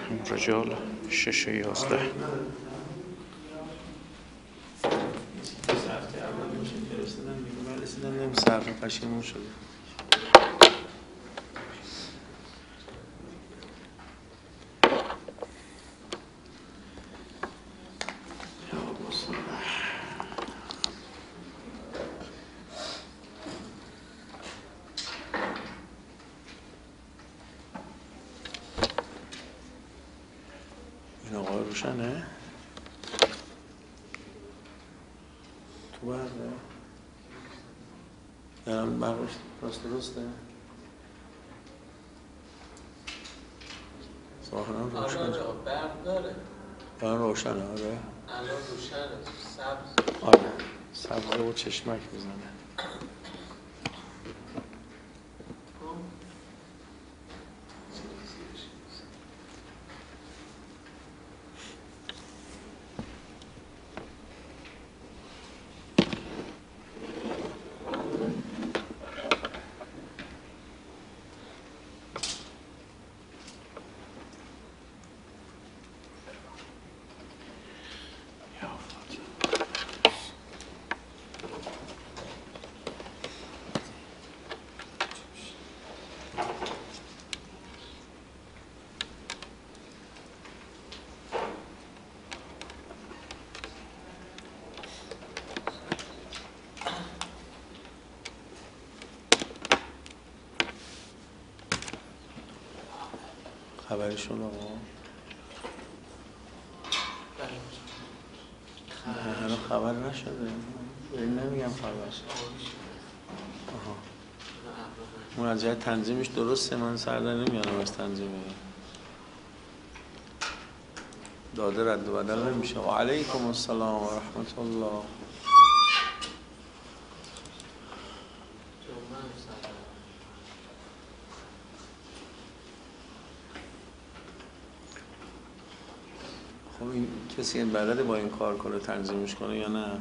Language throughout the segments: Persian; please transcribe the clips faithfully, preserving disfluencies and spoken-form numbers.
رجال شش یازده. رسیدن صرف پشیمون شده. این آقای روشنه؟ تو برده؟ دارم برش راست درسته؟ ظاهرا روشنه. آره برق داره. الان روشنه آره؟ الان روشنه. سبز. آره سبزه و چشمک بزنه. خبرشون آقا نه هنو خبر نشده این نمیگم خبر آها اون از جای تنظیمش درسته من سردر نمیانم از تنظیمه داده رد و بدل نمیشه و علیکم السلام و رحمت الله خب این کسی این بلده با این کار کنه تنظیمش کنه یا نه؟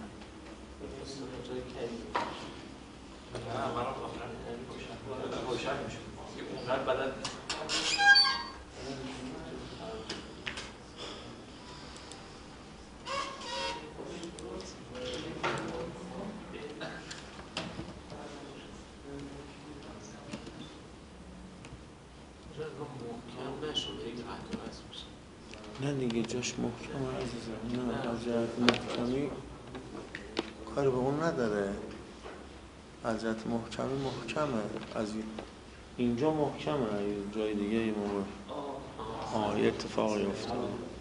نه دیگه جاش محکمه عزیزم نه از جهت محکمی کاری به اون نداره از جهت محکمی محکمه از اینجا محکمه جای دیگه این موقع آه یه اتفاقی افتاد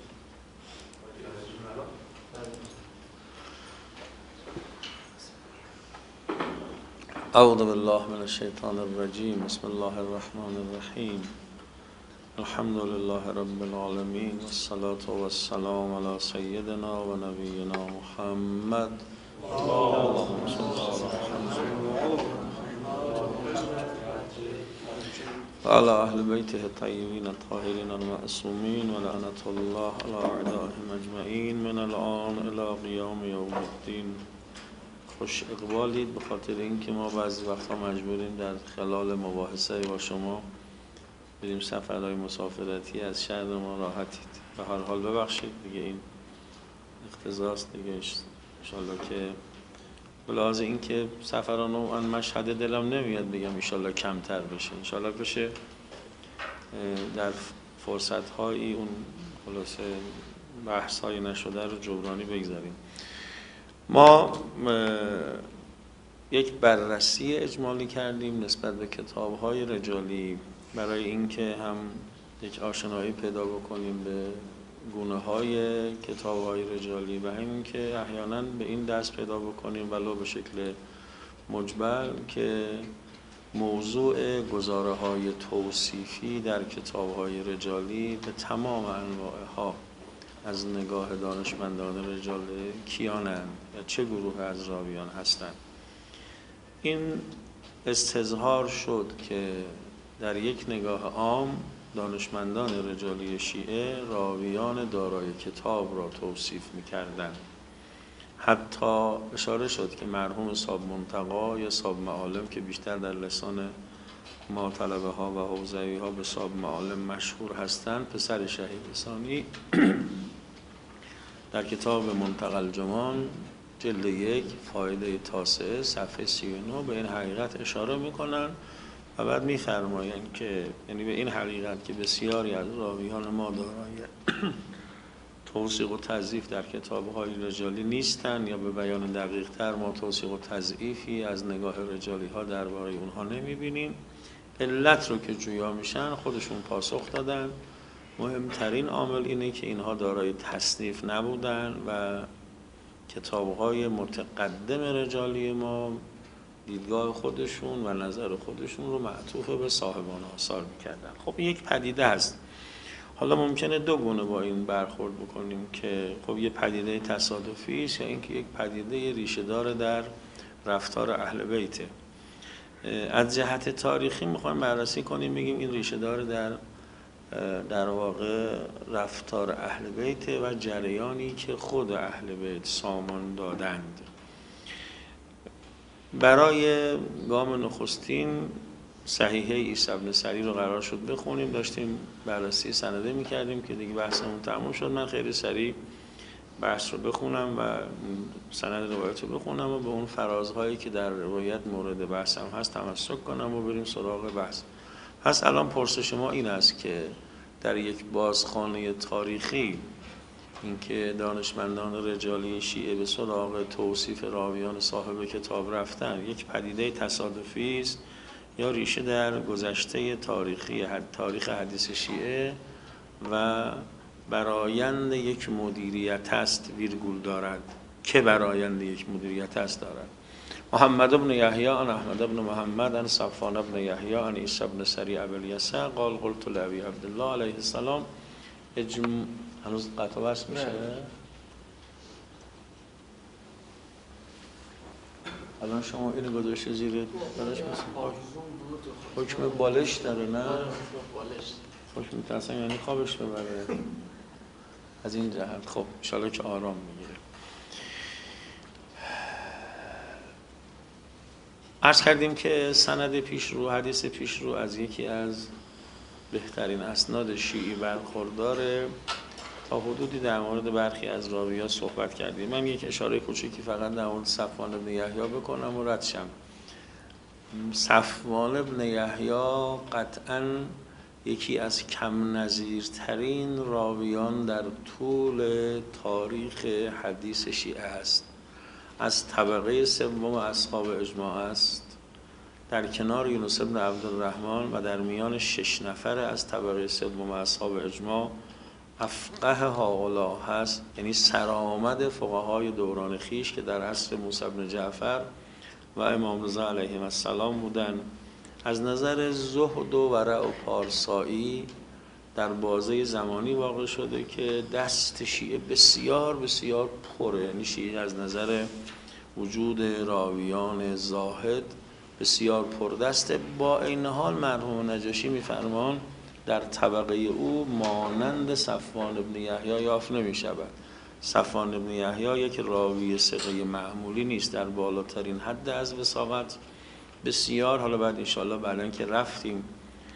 اعوذ بالله من الشیطان الرجیم بسم الله الرحمن الرحیم الحمد لله رب العالمين والصلاة والسلام على سيدنا ونبينا محمد اللهم صل على محمد وعلى أهل بيته الطيبين الطاهرين المعصومين ولعنة الله على أعدائهم أجمعين من الآن إلى قيام يوم الدين. خوش اقبالید به خاطر اینکه ما بعضی وقتا مجبوریم در خلال مباحثه با شما بریم سفرهای مسافرتی از شهر ما راحتید به هر حال ببخشید دیگه این اقتضاست دیگه انشالله که بلحاظ این که سفران و ان مشهد دلم نمیاد بگم انشالله کمتر بشه انشالله بشه در فرصت هایی اون خلاصه بحث های نشده رو جبرانی بگذاریم. ما یک بررسی اجمالی کردیم نسبت به کتاب های رجالی برای اینکه هم یک آشنایی پیدا بکنیم به گونه های کتاب های رجالی و همین که احیانا به این دست پیدا بکنیم ولو به شکل مجمل که موضوع گزاره های توصیفی در کتاب های رجالی به تمام انواع ها از نگاه دانشمندان رجال کیانند و چه گروه از راویان هستند. این استظهار شد که در یک نگاه عام دانشمندان رجالی شیعه راویان دارای کتاب را توصیف می‌کردند. حتی اشاره شد که مرحوم صاحب منتقا یا صاحب معالم که بیشتر در لسان ما طلبه ها و حوزوی ها به صاحب معالم مشهور هستند، پسر شهید ثانی در کتاب منتقى الجمان جلد یک فایده تاسعه صفحه سی و نه به این حقیقت اشاره میکنن و بعد میفرمایند که یعنی به این حقیقت که بسیاری از راویان ما دارای توثیق و تضعیف در کتاب‌های رجالی نیستند، یا به بیان دقیق‌تر ما توثیق و تضعیفی از نگاه رجالی ها درباره اونها نمی‌بینیم. علت رو که جویا میشن خودشون پاسخ دادن. مهمترین عامل اینه که اینها دارای تصنیف نبودن و کتاب‌های متقدم رجالی ما دیدگاه خودشون و نظر خودشون رو معطوف به صاحبان آثار می‌کردن. خب یک پدیده هست. حالا ممکنه دو گونه با این برخورد بکنیم که خب یه پدیده تصادفی است یا اینکه یک پدیده ریشه دار در رفتار اهل بیته. از جهت تاریخی میخوایم بررسی کنیم، بگیم این ریشه دار در در واقع رفتار اهل بیت و جریانی که خود اهل بیت سامان دادند. برای گام نخستین صحیحه عیسی بن سری رو قرار شد بخونیم. داشتیم بررسی سنده میکردیم که دیگه بحثمون تموم شد. من خیلی سریع بحث رو بخونم و سند روایت رو بخونم و به اون فرازهایی که در روایت مورد بحثم هست تمسک کنم و بریم سراغ بحث. پس الان پرسش ما این است که در یک بازخوانی تاریخی اینکه دانشمندان رجالی شیعه به سراغ توصیف راویان صاحب کتاب رفتن یک پدیده تصادفی است یا ریشه در گذشته تاریخی تاریخ حدیث شیعه و برآیند یک مدیریت است ویرگول دارد. که برآیند یک مدیریت است دارد. محمد بن یحیی عن احمد بن محمد عن صفوان بن یحیی عن عیسی بن سری ابی الیسع قال قلت لابی عبدالله علیه السلام اجم... هنوز قطع بس میشه؟ الان شما اینو گذاشته زیر براش حکم بالش داره نه؟ حکم میترسم یعنی خوابش ببره از این جهت. خب انشاءالله که آرام میگیره. عرض کردیم که سند پیش رو حدیث پیش رو از یکی از بهترین اسناد شیعی برخورداره. تا حدودی در مورد برخی از راوی‌ها صحبت کردیم. من یک اشاره کوچیکی فقط در مورد صفوان بن یحیی بکنم و رد شم. صفوان بن یحیی قطعاً یکی از کم نظیرترین راویان در طول تاریخ حدیث شیعه است. از طبقه سوم اصحاب اجماع است. در کنار یونس بن عبدالرحمن و در میان شش نفر از طبقه سوم اصحاب اجماع افقه هؤلاء هست، یعنی سرآمد فقهای دوران خیش که در عصر موسی بن جعفر و امام رضا علیهم السلام بودند. از نظر زهد و ورع و پارسایی در بازه زمانی واقع شده که دست شیعه بسیار بسیار پره، یعنی شیعه از نظر وجود راویان زاهد بسیار پردسته. با این حال مرحوم نجاشی میفرمان در طبقه او مانند صفوان بن یحیی یافت نمی شود. صفوان بن یحیی یک راوی ثقه معمولی نیست، در بالاترین حد از وثاقت بسیار. حالا بعد انشاءالله بعدن که رفتیم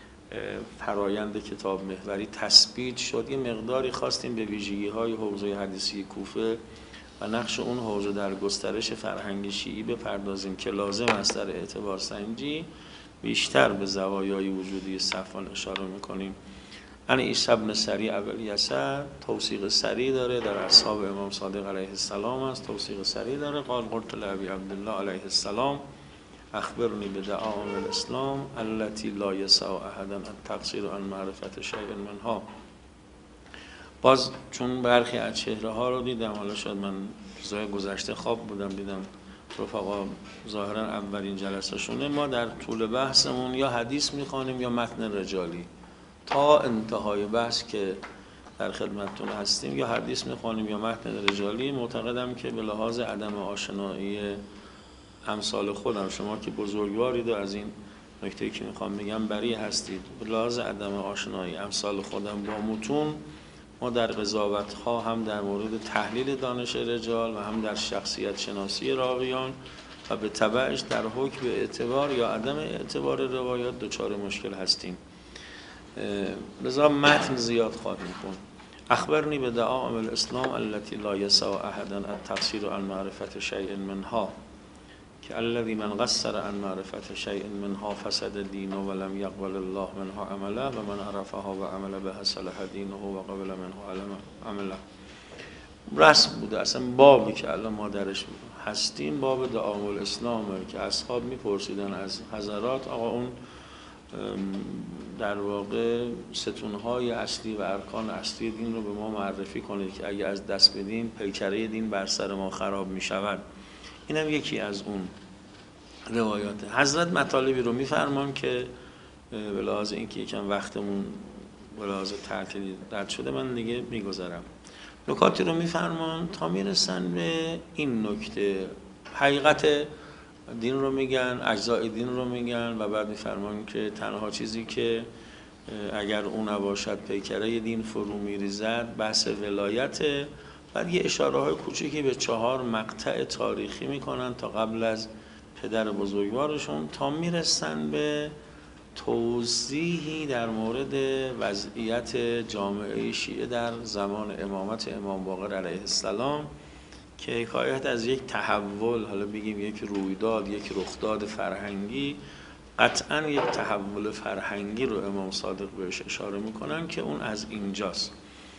فرایند کتاب محوری تثبیت شد، یه مقداری خواستیم به ویژگی های حوزه حدیثی کوفه و نقش اون حوزه در گسترش فرهنگ شیعی بپردازیم که لازم است در اعتبار سنجی. بیشتر به زوایای وجودی صفوان اشاره میکنیم. ان عیسی بن سری ابی الیسع توثیق سری داره، در اصحاب امام صادق علیه السلام است، توثیق سری داره. قال قلت لابی عبدالله علیه السلام اخبرنی بدعائم الاسلام التي لا يسع احدا التقصیر عن معرفت شیء منها. باز چون برخی از چهره ها رو دیدم، حالا شاید من روزهای گذشته خواب بودم دیدم رفقا ظاهرا اولین جلسه شونه، ما در طول بحثمون یا حدیث میخوانیم یا متن رجالی تا انتهای بحث که در خدمتتون هستیم، یا حدیث میخوانیم یا متن رجالی. معتقدم که به لحاظ عدم آشنایی امثال خودم، شما که بزرگوارید و از این نکته‌ای که میخوام بگم بری هستید، به لحاظ عدم آشنایی امثال خودم با متون، ما در قضاوت‌ها هم در مورد تحلیل دانش رجال و هم در شخصیت شناسی راویان و به تبعش در حکم اعتبار یا عدم اعتبار روایات دچار مشکل هستیم. لذا متن زیاد خواهیم خوند. اخبرنی به دعائم الاسلام التي لا يسع احدا التقصير عن معرفة شيء منها که الذي من قصر عن معرفة شيء منها فسد دينه ولم يقبل الله منه عمله و من عرفها و عمل بها صلح دينه و قبل منه عمله. رسم بوده اصلا بابی که الان ما درش هستیم باب دعائم الاسلام که اصحاب میپرسیدن از حضرات آقا اون در واقع ستونهای اصلی و ارکان اصلی دین رو به ما معرفی کنید که اگه از دست بدیم پیکره دین بر سر ما خراب می شود. این هم یکی از اون روایاته. حضرت مطالبی رو میفرمان که به لحاظ اینکه یکم وقتمون به لحاظ تعطیلی رد شده من دیگه میگذرم. نکاتی رو میفرمان تا میرسن به این نکته حقیقت دین رو میگن، اجزای دین رو میگن و بعد میفرمان که تنها چیزی که اگر اون نباشد پیکره دین فرو میریزد بحث ولایته. بعد یه اشاره های کوچیکی به چهار مقطع تاریخی میکنن تا قبل از پدر بزرگوارشون تا میرسن به توضیحی در مورد وضعیت جامعه شیعه در زمان امامت امام باقر علیه السلام که حکایت از یک تحول، حالا بگیم یک رویداد، یک رخداد فرهنگی، قطعا یک تحول فرهنگی رو امام صادق بهش اشاره میکنن که اون از اینجاست.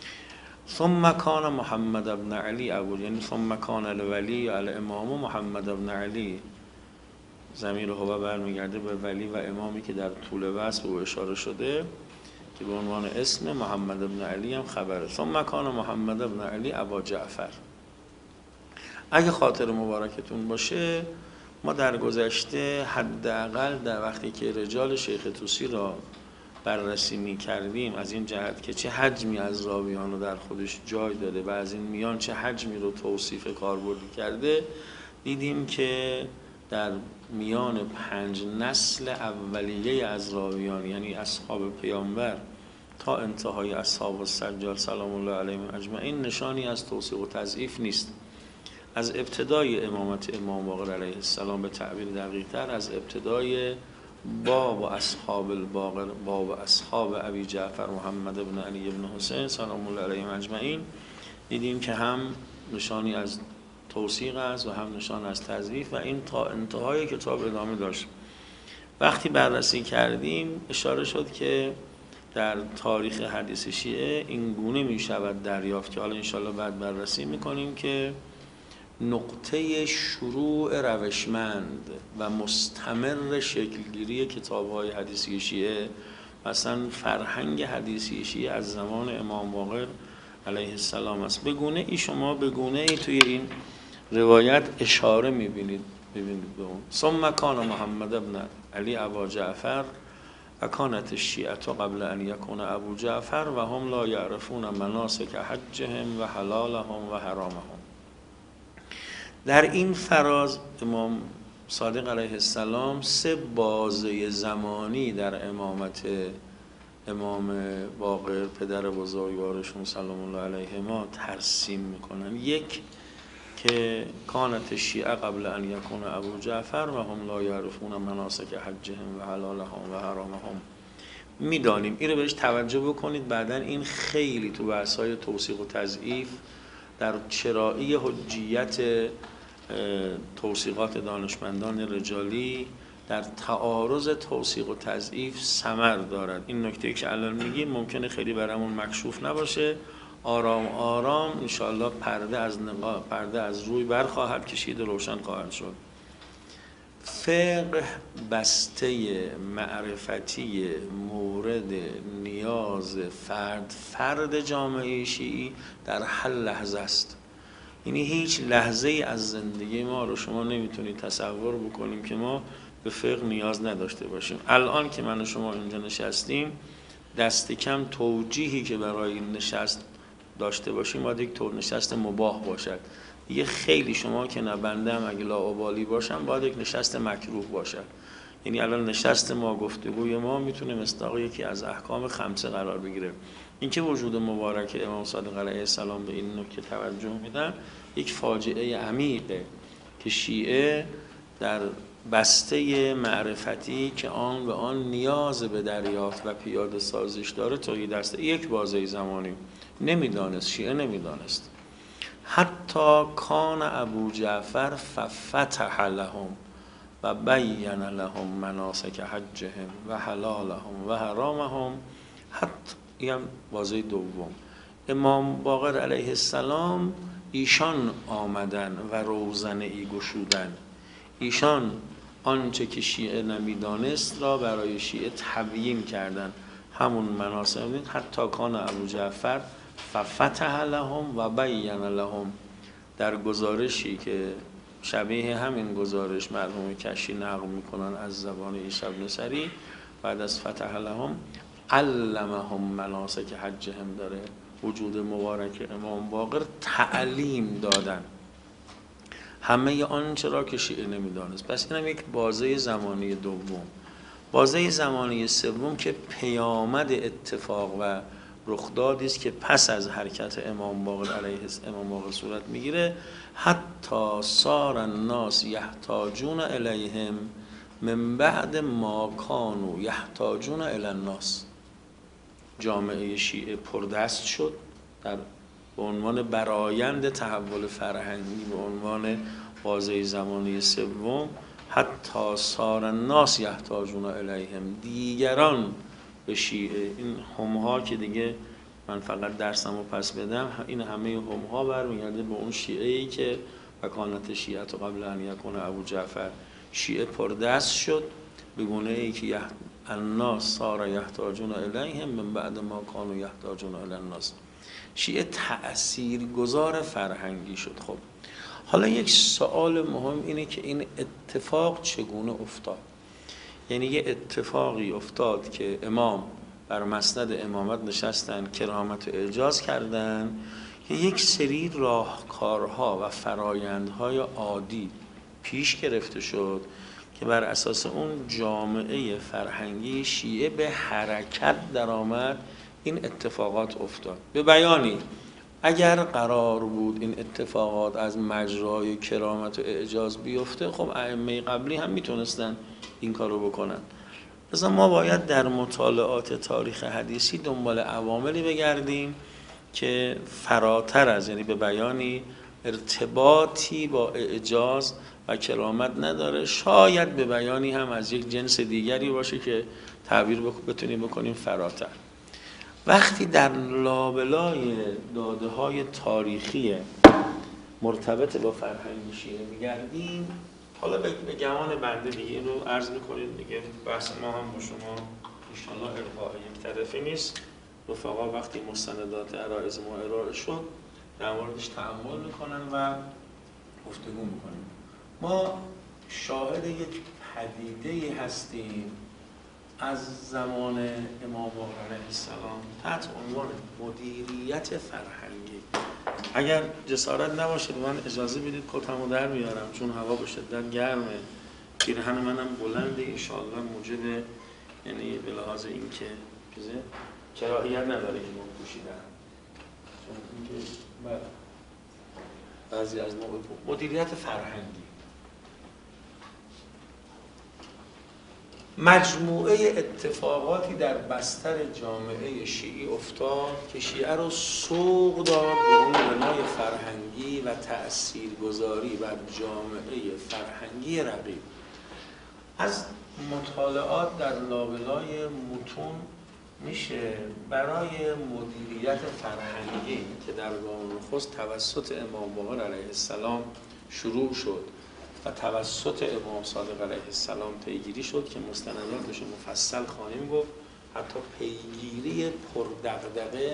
ثم کان محمد ابن علی ابو، یعنی ثم کان الولی الامام محمد ابن علی، ضمیر هو برمیگرده به ولی و امامی که در طول وصف او اشاره شده که به عنوان اسم محمد ابن علی هم خبره. ثم کان محمد ابن علی ابا جعفر. اگه خاطر مبارکتون باشه ما در گذشته حداقل در وقتی که رجال شیخ طوسی را بررسی می کردیم از این جهت که چه حجمی از راویان رو در خودش جای داده و از این میان چه حجمی رو توصیف کاربردی کرده، دیدیم که در میان پنج نسل اولیه از راویان یعنی اصحاب پیامبر تا انتهای اصحاب السجاد سلام الله علیهم اجمعین نشانی از توصیف و تضعیف نیست. از ابتدای امامت امام باقر علیه السلام به تعبیر دقیق تر از ابتدای باب و اصحاب الباقر، باب اصحاب ابی جعفر محمد ابن علی ابن حسین سلام الله علیهم اجمعین دیدیم که هم نشانی از توثیق است و هم نشان از تضعیف و این تا انتهای کتاب ادامه داشت. وقتی بررسی کردیم اشاره شد که در تاریخ حدیث شیعه این گونه می شود دریافت که حالا انشالله بعد بررسی میکنیم که نقطه شروع روشمند و مستمر شکلگیری کتاب‌های حدیثی شیعه مثلا فرهنگ حدیثی شیعه از زمان امام باقر علیه السلام است. به گونه ای شما به گونه ای توی این روایت اشاره می‌بینید ببینید به اون. ثم کان محمد ابن علی ابا جعفر و کانت الشیعه قبل ان یکون ابو جعفر و هم لا یعرفون مناسک حجهم و حلالهم و حرامهم. در این فراز امام صادق علیه السلام سه بازه زمانی در امامت امام باقر پدر بزرگوارشون سلام الله علیه ما ترسیم میکنن. یک که کانت الشیعه قبل ان یکون ابو جعفر و هم لا یعرفون مناسک حجهم و حلالهم و حرامهم. میدانیم این رو بهش توجه بکنید. بعداً این خیلی تو بحث‌های توثیق و تضعیف در چرایی حجیت توثیقات دانشمندان رجالی در تعارض توثیق و تضعیف ثمر دارد. این نکته که الان میگیم ممکنه خیلی برامون مکشوف نباشه، آرام آرام انشاءالله پرده از نقاب پرده از روی برخواهد کشید و روشن خواهد شد. فقه بسته معرفتی مورد نیاز فرد فرد جامعه شیعی در هر لحظه است. یعنی هیچ لحظه از زندگی ما رو شما نمیتونید تصور بکنیم که ما به فقه نیاز نداشته باشیم. الان که من و شما اینجا نشستیم دست کم توجیهی که برای این نشست داشته باشیم باید یک طور نشست مباح باشد. یه خیلی شما که نبنده هم اگه لاابالی باشم باید یک نشست مکروه باشد. یعنی الان نشست ما گفتگوی ما میتونه مصداق یکی از احکام خمسه قرار بگیره. اینکه وجود مبارک امام صادق علیه السلام به این نکته توجه میدن یک فاجعه عمیقه که شیعه در بسته معرفتی که آن به آن نیاز به دریافت و پیاده سازیش داره توی دسته یک بازه زمانی نمیدانست، شیعه نمیدانست. حتی کان ابو جعفر ففتح لهم و بین لهم مناسک حجهم و حلالهم و حرامهم. حتی این بازه دوم، امام باقر علیه السلام ایشان آمدن و روزنه ای گشودن. ایشان آنچه که شیعه نمیدانست را برای شیعه تبیین کردن، همون مناسک. حتی کان ابو جعفر ففتح لهم و بین لهم، در گزارشی که شبیه همین گزارش مرحوم کشی نقل میکنن از زبان عیسی بن سری، بعد از فتح لهم علمهم مناسک حجهم داره، وجود مبارک امام باقر تعلیم دادن همه آنچه را که شیعه نمیدانست. پس اینم یک بازه زمانی دوم. بازه زمانی سوم که پیامد اتفاق و رخدادی است که پس از حرکت امام باقر علیه امام باقر صورت میگیره. حتی صار الناس یحتاجون الیهم من بعد ما کانوا یحتاجون الی الناس. جامعه شیعه پردست شد در به عنوان برآیند تحول فرهنگی، به عنوان بازه زمانی سوم. حتی صار الناس یحتاجون الیهم، دیگران به شیعه، این همها که دیگه من فقط درسمو پس بدم، این همه همها برمیگرده به اون شیعه‌ای که وکانت شیعه قبل ان یکون ابو جعفر. شیعه پردست شد به گونه ای که یح... الناس صار یحتاجون الیهم من بعد ما کانوا یحتاجون الی الناس. شیعه تأثیرگذار فرهنگی شد. خب حالا یک سوال مهم اینه که این اتفاق چگونه افتاد؟ یعنی یه اتفاقی افتاد که امام بر مسند امامت نشستن، کرامت و اعجاز کردن، که یک سری راهکارها و فرایندهای عادی پیش گرفته شد که بر اساس اون جامعه فرهنگی شیعه به حرکت درآمد. این اتفاقات افتاد. به بیانی اگر قرار بود این اتفاقات از مجرای کرامت و اعجاز بیفته، خب ائمه قبلی هم میتونستن این کارو بکنن. مثلا ما باید در مطالعات تاریخ حدیثی دنبال عواملی بگردیم که فراتر از، یعنی به بیانی ارتباطی با اعجاز و کرامت نداره، شاید به بیانی هم از یک جنس دیگری باشه که تعبیر بتونیم بکنیم فراتر. وقتی در لابلای داده های تاریخی مرتبط با فرهنگ شیعه میگردیم، حالا به گمان بنده دیگه این رو عرض میکنید دیگه، بحث ما هم با شما انشاءالله ارائه یک طرفی نیست. رفقا وقتی مستندات عرایض ما ارائه شد در موردش تأمل میکنن و گفتگو میکنیم. ما شاهد یک پدیده‌ای هستیم از زمان امام باقر علیه السلام تحت عنوان مدیریت فرهنگی. اگر جسارت نباشه من اجازه بدید کتمو در بیارم، چون هوا به شدت گرمه، پیرهن منم بلنده، انشاءالله موجب، یعنی به لحاظ این که چیزه کراهیت نداره که من پوشیدم، چون اینکه بله بعضی از موضوع مدیریت فرهنگی، مجموعه اتفاقاتی در بستر جامعه شیعی افتاد که شیعه رو سوق داد به اون بنای فرهنگی و تأثیرگذاری بر جامعه فرهنگی رقیب. از مطالعات در لابلای متون میشه برای مدیریت فرهنگی که در گام نخست توسط امام باقر علیه السلام شروع شد و توسط امام صادق علیه السلام پیگیری شد که مستنداتش مفصل خواهیم گفت، حتی پیگیری پردغدغه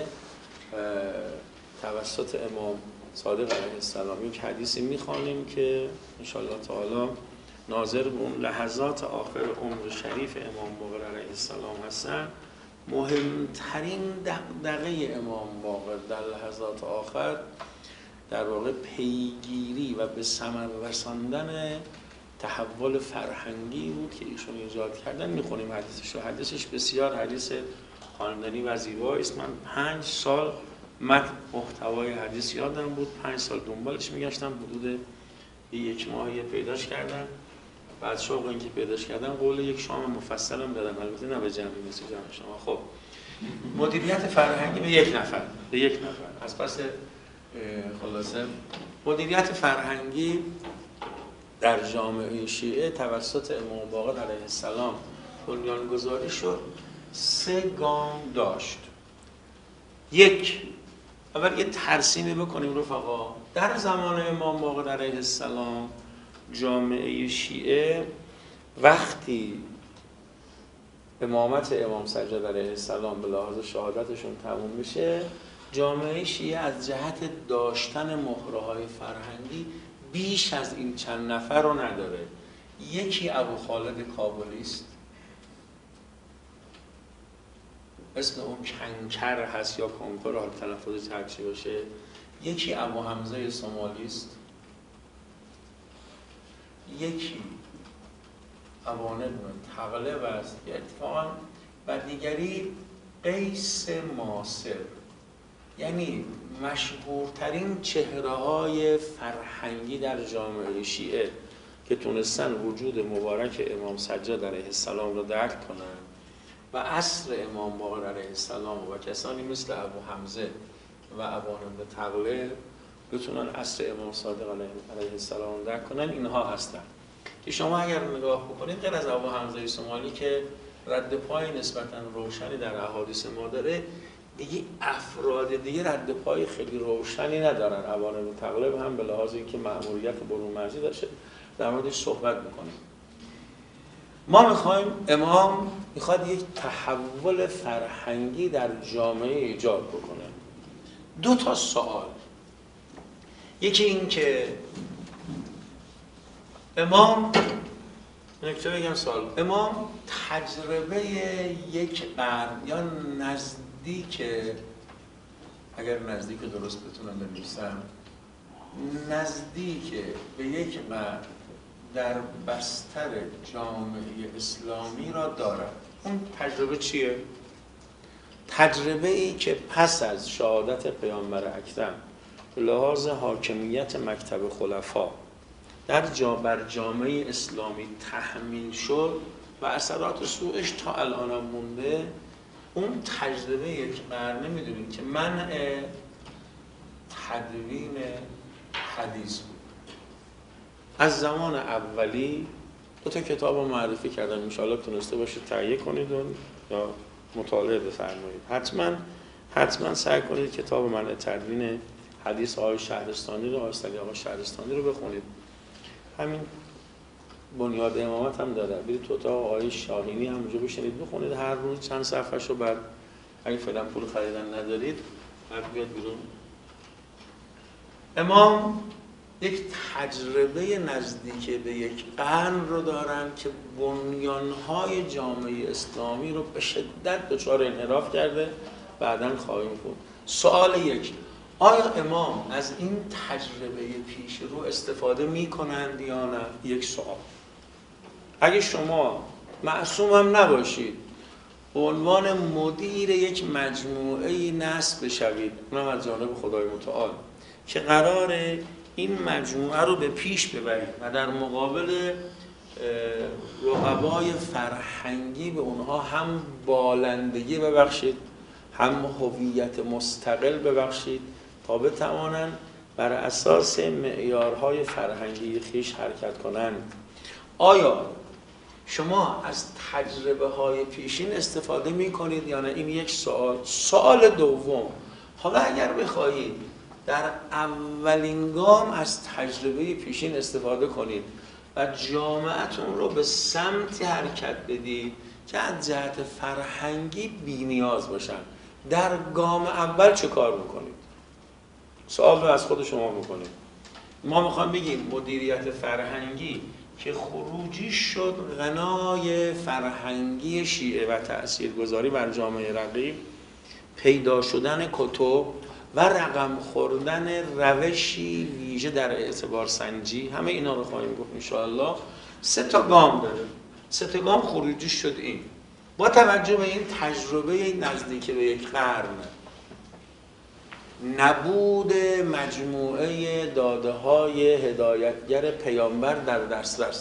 توسط امام صادق علیه السلام. یک حدیثی میخوانیم که انشاءالله تعالی ناظر به اون لحظات آخر عمر شریف امام باقر علیه السلام هستن. مهمترین دغدغه امام باقر در لحظات آخر در واقع پیگیری و به ثمر رساندن تحول فرهنگی بود که ایشون ایجاد کردن. میخونیم حدیثش رو، حدیثش بسیار حدیث خواندنی و زیبایی است. من پنج سال متن محتوای حدیث یادم بود، پنج سال دنبالش میگشتم، حدود یک ماهی پیداش کردم بعد شوق این که پیداش کردم قول یک شام مفصلم دادم، البته نه به جمعی مثل جمع شما. خب مدیریت فرهنگی به یک نفر به یک نفر از پس خلاصه مدیریت فرهنگی در جامعه شیعه توسط امام باقر علیه السلام بنیانگذاری شد. سه گام داشت. یک، اول یه ترسیمی بکنیم رفقا. در زمان امام باقر علیه السلام جامعه شیعه وقتی امامت امام سجاد علیه السلام به لحاظ شهادتشون تموم میشه، جامعه شیعه از جهت داشتن مهره‌های فرهنگی بیش از این چند نفر رو نداره. یکی ابو خالد کابلی است، اسم اون کنکر هست یا کنکر، حال تلفظش هرچی باشه. یکی ابو حمزه صومالی است، یکی ابوان ابن تغلب است که اتفاقا، و دیگری قیس ماسر. یعنی مشهورترین چهره های فرهنگی در جامعه شیعه که تونستن وجود مبارک امام سجاد علیه السلام رو درک کنن و عصر امام باقر علیه السلام و کسانی مثل ابو حمزه و ابوان ابن تغلب بتونن عصر امام صادق علیه السلام رو درک کنن، اینها هستن که شما اگر نگاه بکنید غیر از ابو حمزه صومالی که رد پای نسبتاً روشنی در احادیث ما داره، دیگه افراد دیگه رد پای خیلی روشنی ندارن. ابوان ابن تغلب هم به لحاظ اینکه مأموریت برون مرزی داشته در موردش صحبت میکنیم. ما میخوایم، امام میخواد یک تحول فرهنگی در جامعه ایجاد بکنه. دو تا سوال. یکی این که امام، نکته بگم سوال، امام تجربه یک قرن یا نزدیک، اگر نزدیک درست بتونم بنویسم، نزدیک به یک قرن در بستر جامعه اسلامی را دارد. اون تجربه چیه؟ تجربه ای که پس از شهادت پیامبر اکرم به لحاظ حاکمیت مکتب خلفا در جا بر جامعه اسلامی تحمیل شد و اثرات سوءش تا الان هم مونده. اون تجربه یک قرنه میدونید که منع تدوین حدیث بود. از زمان اولی دو تا کتاب رو معرفی کردن، انشاءالله تونسته باشید تهیه کنید و یا مطالعه بفرمایید. حتما حتما سعی کنید کتاب منع تدوین حدیث آقای شهرستانی رو، آقای آقای شهرستانی رو بخونید. همین بنیاد امامت هم داره، برید تو اتاق آقای شاهینی هم اونجا بشینید بخونید هر روز چند صفحه‌شو. بعد اگه فعلا پول خریدن ندارید بعد بیاد بیرون. امام یک تجربه نزدیک به یک قرن رو دارن که بنیانهای جامعه اسلامی رو به شدت دچار انحراف کرده. بعداً خواهیم بود. سوال یک، آیا امام از این تجربه پیش رو استفاده می کنند یا نه؟ یک سوال. اگه شما معصوم هم نباشید، به عنوان مدیر یک مجموعه نصب بشوید، اونم از جانب خدای متعال، که قراره این مجموعه رو به پیش ببرید و در مقابل رقبای فرهنگی به اونها هم بالندگی ببخشید، هم هویت مستقل ببخشید تا بتوانند بر اساس معیارهای فرهنگی خیش حرکت کنند. آیا شما از تجربه های پیشین استفاده می کنید یا نه؟ این یک سوال. سوال دوم، حالا اگر بخواهید در اولین گام از تجربه پیشین استفاده کنید و جامعتون رو به سمتی حرکت بدید که از جهت فرهنگی بی نیاز باشن، در گام اول چه کار میکنید؟ سوال رو از خود شما میکنید. ما میخوام بگیم مدیریت فرهنگی که خروجی شد غنای فرهنگی شیعه و تأثیرگذاری بر جامعه رقیب، پیدا شدن کتب و رقم خوردن روشی ویژه در اعتبار سنجی، همه اینا رو خواهیم گفت انشاءالله. سه تا گام داره، سه تا گام خروجی شد. این با توجه به این تجربه نزدیک به یک قرن، نبود مجموعه داده های هدایتگر پیامبر در دسترس،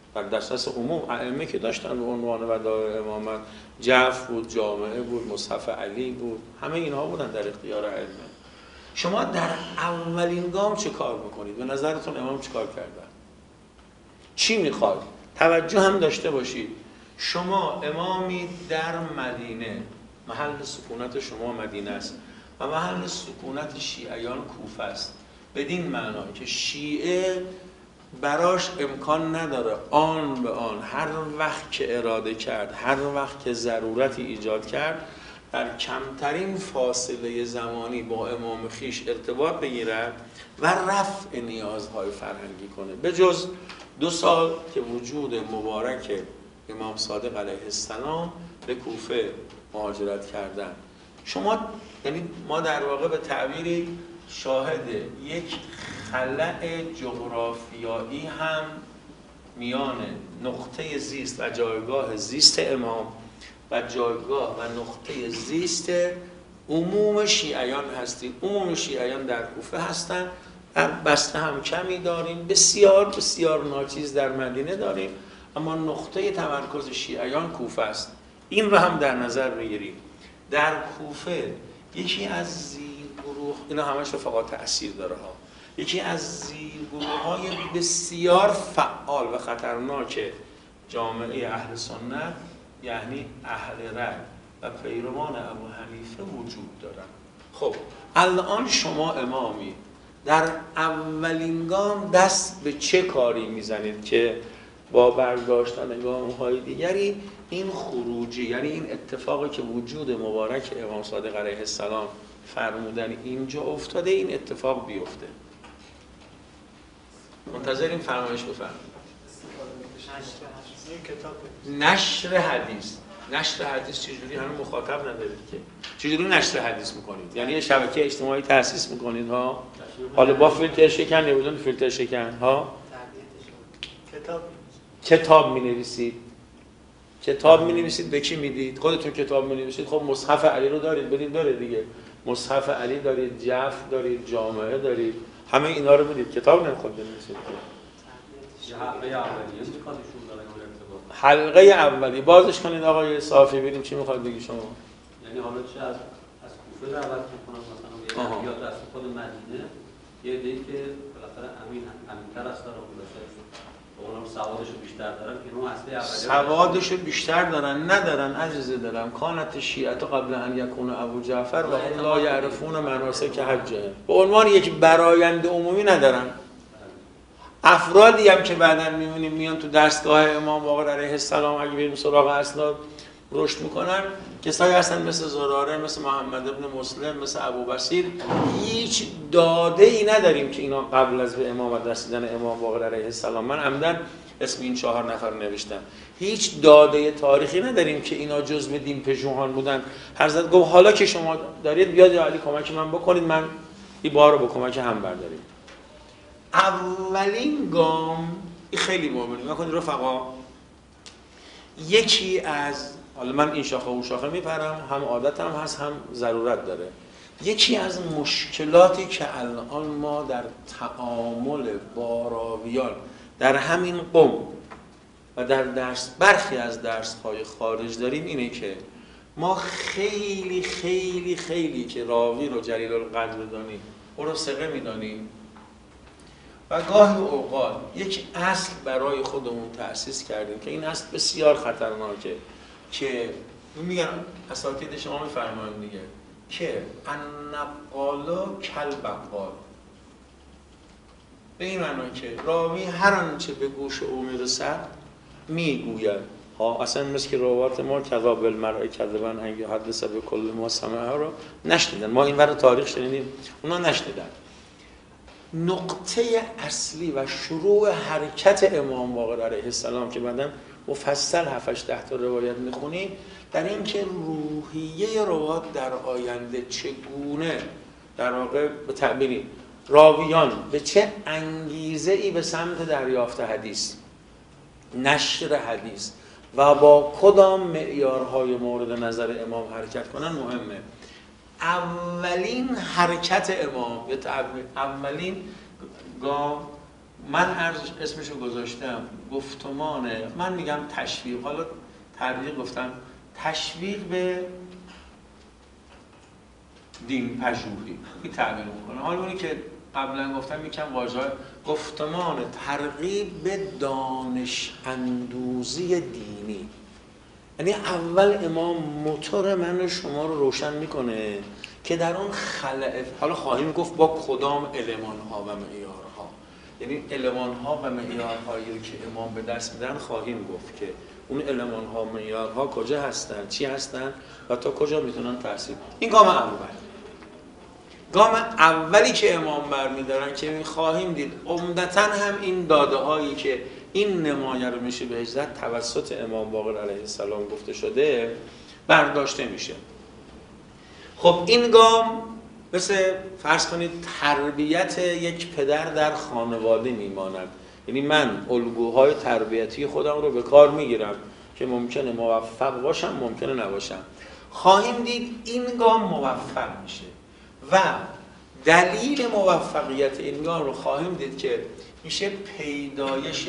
در دسترس عموم ائمه که داشتن به عنوان ودایع امامت، جعف بود، جامعه بود، مصحف علی بود، همه اینها بودن در اختیار ائمه. شما در اولین گام چه کار میکنید؟ به نظرتون امام چه کار کردن؟ چی میخواد؟ توجه هم داشته باشید شما امامی در مدینه، محل سکونت شما مدینه است و محل سکونت شیعیان کوفه است، بدین معنا که شیعه براش امکان نداره آن به آن هر وقت که اراده کرد، هر وقت که ضرورتی ایجاد کرد، در کمترین فاصله زمانی با امام خیش ارتباط بگیرد و رفع نیازهای فرهنگی کنه، به جز دو سال که وجود مبارک امام صادق علیه السلام به کوفه مهاجرت کردن. شما یعنی ما در واقع به تعبیری شاهد یک خلأ جغرافیایی هم میان نقطه زیست و جایگاه زیست امام و جایگاه و نقطه زیست عموم شیعیان هستیم. عموم شیعیان در کوفه هستند، در بسته هم کمی داریم، بسیار بسیار ناچیز در مدینه داریم، اما نقطه تمرکز شیعیان کوفه است. این رو هم در نظر بگیریم. در کوفه یکی از زیرگروه، اینا همش رفقا تأثیر داره ها، یکی از زیرگروه های بسیار فعال و خطرناک جامعه اهل سنت یعنی اهل رأی و پیروان ابو حنیفه وجود دارن. خب الان شما امامی در اولین گام دست به چه کاری میزنید که با برداشتن گام‌های دیگری این خروجی، یعنی این اتفاقی که وجود مبارک امام صادق علیه السلام فرمودن اینجا افتاده، این اتفاق بیفته؟ منتظریم فرمایش بفرمایید. نشر حدیث. نشر حدیث چجوری؟ همه مخاطب ندارید که چجوری نشر حدیث میکنید؟ یعنی یه شبکه اجتماعی تأسیس میکنید ها، حالا با فیلتر شکن یا بدون فیلتر شکن ها، کتاب کتاب می نویسید. کتاب می نویسید به کی میدید؟ خودتون کتاب می نویسید. خب مصحف علی رو دارید، بدید داره دیگه. مصحف علی دارید، جعف دارید، جامعه دارید، همه اینا رو میدید. کتاب نمیخواد بنویسید. حلقه اولیه میخواد ایشون داره ارتباط. حلقه اولی بازش کنید آقای صافی، ببینیم چی میخواد بگی شما. یعنی حالا چه از از کوفه دعوت میکنن مثلا یا یا از خود مدینه، یه عده‌ای که بالاخره امین امین‌تر است داره اونم سوادشو بیشتر دارن، اینو اصلی اولیه سوادشو بیشتر دارن ندارن عزیز دلم. کانت شیعه قبل ان یکون ابو جعفر و هم لا یعرفون مناسک حجه. به عنوان یک برآیند عمومی ندارن. افرادی هم که بعداً می‌بینیم میان تو دستگاه امام باقر علیه السلام اگه بریم سراغ اسناد رشد میکنن، کسایی هستن مثل زراره، مثل محمد ابن مسلم، مثل ابوبصیر. هیچ داده ای نداریم که اینا قبل از به امامت رسیدن امام باقر علیه السلام، من عمدن اسم این چهار نفر نوشتم، هیچ داده تاریخی نداریم که اینا جزء دین پژوهان بودن. حضرت گفت حالا که شما دارید بیاد یا علی کمک من بکنید، من این بار رو با کمک هم برداریم. اولین گام این خیلی مهمه. نکنید رفقا، یکی از، حالا من این شاخه و اون شاخه میپرم، هم عادتم هست هم ضرورت داره، یکی از مشکلاتی که الان ما در تعامل با راویان در همین قم و در درس برخی از درس‌های خارج داریم اینه که ما خیلی خیلی خیلی که راوی رو جلیل القدر دانیم، او رو ثقه میدانیم و گاهی اوقات یک اصل برای خودمون تأسیس کردیم که این اصل بسیار خطرناکه، که میگن اساتید شما میفرمایند دیگه که النقال کالبقال، به این معنی که راوی هر آنچه به گوش او میرسد میگوید. ها اصلا مثل که روایت ما کذا بالمرء کذبا ان یحدث بكل ما سمعه رو نشنیدن، ما این ور تاریخ شنیدیم اونا نشنیدن. نقطه اصلی و شروع حرکت امام باقر علیه السلام که بعداً مفصل هفتش ده تا روایت میخونیم، در این که روحیه روایت در آینده چگونه در واقع به تعبیری راویان به چه انگیزه ای به سمت دریافت حدیث، نشر حدیث و با کدام معیارهای مورد نظر امام حرکت کنن مهمه. اولین حرکت امام یا اولین گام من عرض اسمشو گذاشتم گفتمان، من میگم تشویق، حالا تبلیغ گفتم، تشویق به دین پژوهی این تعبیر میکنه. حالا اونی که قبلا گفتم یکم واژه گفتمان ترغیب به دانش اندوزی دینی، یعنی اول امام موتور من و شما رو روشن میکنه که در اون خلأ، حالا خواهیم گفت با کدام المان‌ها و معیارها، یعنی المان‌ها و معیارهایی که امام به دست میدن خواهیم گفت که اون المان‌ها و معیارها کجا هستن، چی هستن و تا کجا میتونن تحصیل. این گام اول. گام اولی که امام برمیدارن که خواهیم دید عمدتاً هم این داده هایی که این نمایه رو میشه به هجرت توسط امام باقر علیه السلام گفته شده برداشته میشه. خب این گام مثل فرض کنید تربیت یک پدر در خانواده میماند، یعنی من الگوهای تربیتی خودم رو به کار میگیرم که ممکنه موفق باشم ممکنه نباشم. خواهیم دید این گام موفق میشه و دلیل موفقیت این گام رو خواهیم دید که میشه پیدایش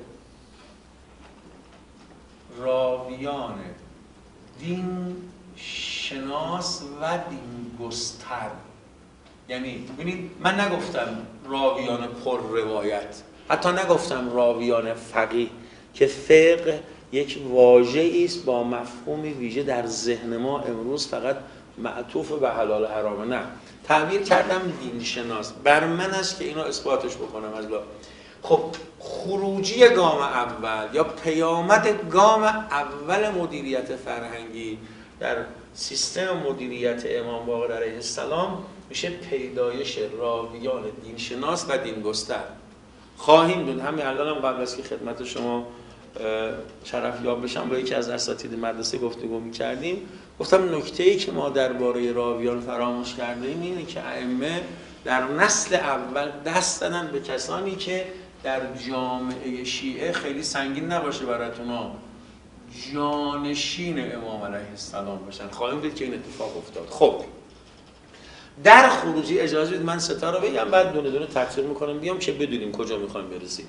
راویان دین شناس و دین گستر. یعنی ببینید من نگفتم راویان پر روایت، حتی نگفتم راویان فقیه که فقه یک واژه‌ای است با مفهومی ویژه در ذهن ما امروز فقط معطوف به حلال حرامه، نه، تعبیر کردم دین شناس. بر من است که اینو اثباتش بکنم از لا. خب خروجی گام اول یا پیامد گام اول مدیریت فرهنگی در سیستم مدیریت امام باقر علیه السلام میشه پیدایش راویان دین شناس و دین گستر. خواهیم دید همین الان هم قبل از که خدمت شما شرف یاب بشم با یکی از اساتید مدرسه گفتگو می‌کردیم، گفتم نکته‌ای که ما درباره راویان فراموش کردیم اینه که ائمه در نسل اول دست دادن به کسانی که در جامعه شیعه خیلی سنگین نباشه براتون ها جانشین امام علیه السلام باشن. خواهیم دید که این اتفاق افتاد. خب در خروجی اجازه بدید من ستا رو بگم بعد دونه دونه تفسیر میکنم بیام که بدونیم کجا میخوایم برسیم.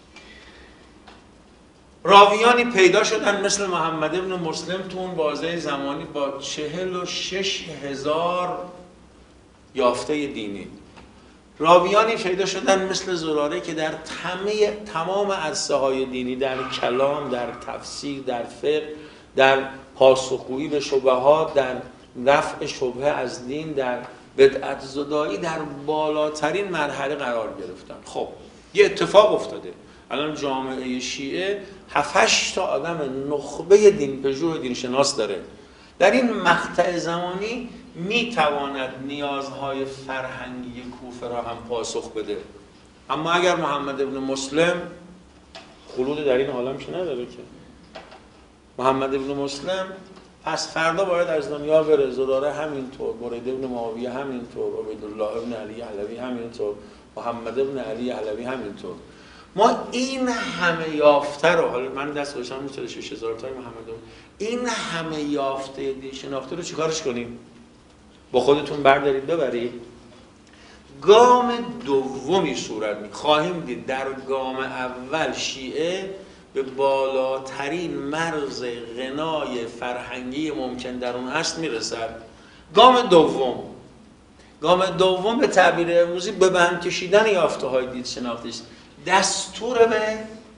راویانی پیدا شدن مثل محمد ابن مسلم تو اون بازه زمانی با چهل و شش هزار یافته دینی. راویانی پیدا شدن مثل زراره که در تمام تمام عرصه های دینی، در کلام، در تفسیر، در فقه، در پاسخگویی به شبهات، در رفع شبهه از دین، در بدعت زدایی در بالاترین مرحله قرار گرفتن. خب یه اتفاق افتاده، الان جامعه شیعه هفتش تا آدم نخبه دین پژوه دین شناس داره. در این مقطع زمانی میتواند نیازهای فرهنگی کوفه را هم پاسخ بده. اما اگر محمد ابن مسلم خلود در این عالم که نداره که محمد ابن مسلم پس فردا باید از دنیا بره، زراره همینطور، برید ابن معاویه همینطور، عبیدالله ابن علی علوی همینطور، محمد ابن علی علوی همینطور. ما این همه یافته رو، حالا من دست گذاشتم میشه شش هزار تا محمد ابن، این همه یافته دین شناخته رو چیکارش کنیم؟ با خودتون بردارید ببرید. گام دومی صورت می خواهیم دید. در گام اول شیعه به بالاترین مرز غنای فرهنگی ممکن در اون هست میرسد. گام دوم گام دوم به تعبیر امروزی به بند کشیدن یافته های دید شناختی است. دستور به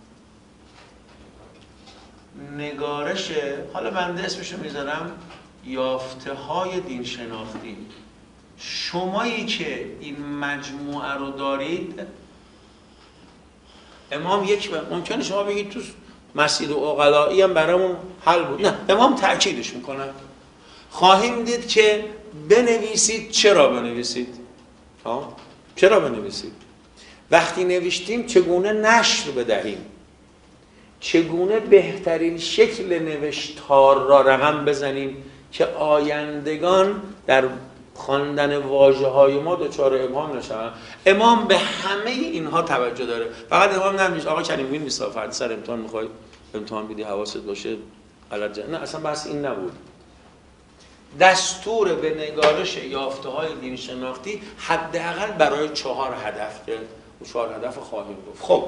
نگارش، حالا بنده اسمشو میذارم یافته های دین شناختی. شمایی که این مجموعه رو دارید، امام یک بار ممکنه شما بگید تو مسجد و عقلایی هم برامون حل بود، نه، امام تأکیدش میکنه. خواهیم دید که بنویسید. چرا بنویسید؟ ها؟ چرا بنویسید؟ وقتی نوشتیم چگونه نشر بدهیم، چگونه بهترین شکل نوشتار را رقم بزنیم که آیندگان در خواندن واژه‌های ما دچار ابهام نشوند. امام به همه اینها توجه داره. فقط امام نمیشه آقا کریم ببین میسا فرد سر امتحان میخوای امتحان بدی حواست باشه غلط جا. نه، اصلا بحث این نبود. دستور به نگارش یافته‌های دین شناختی حداقل برای چهار هدف که چهار هدف خواهیم گفت. خب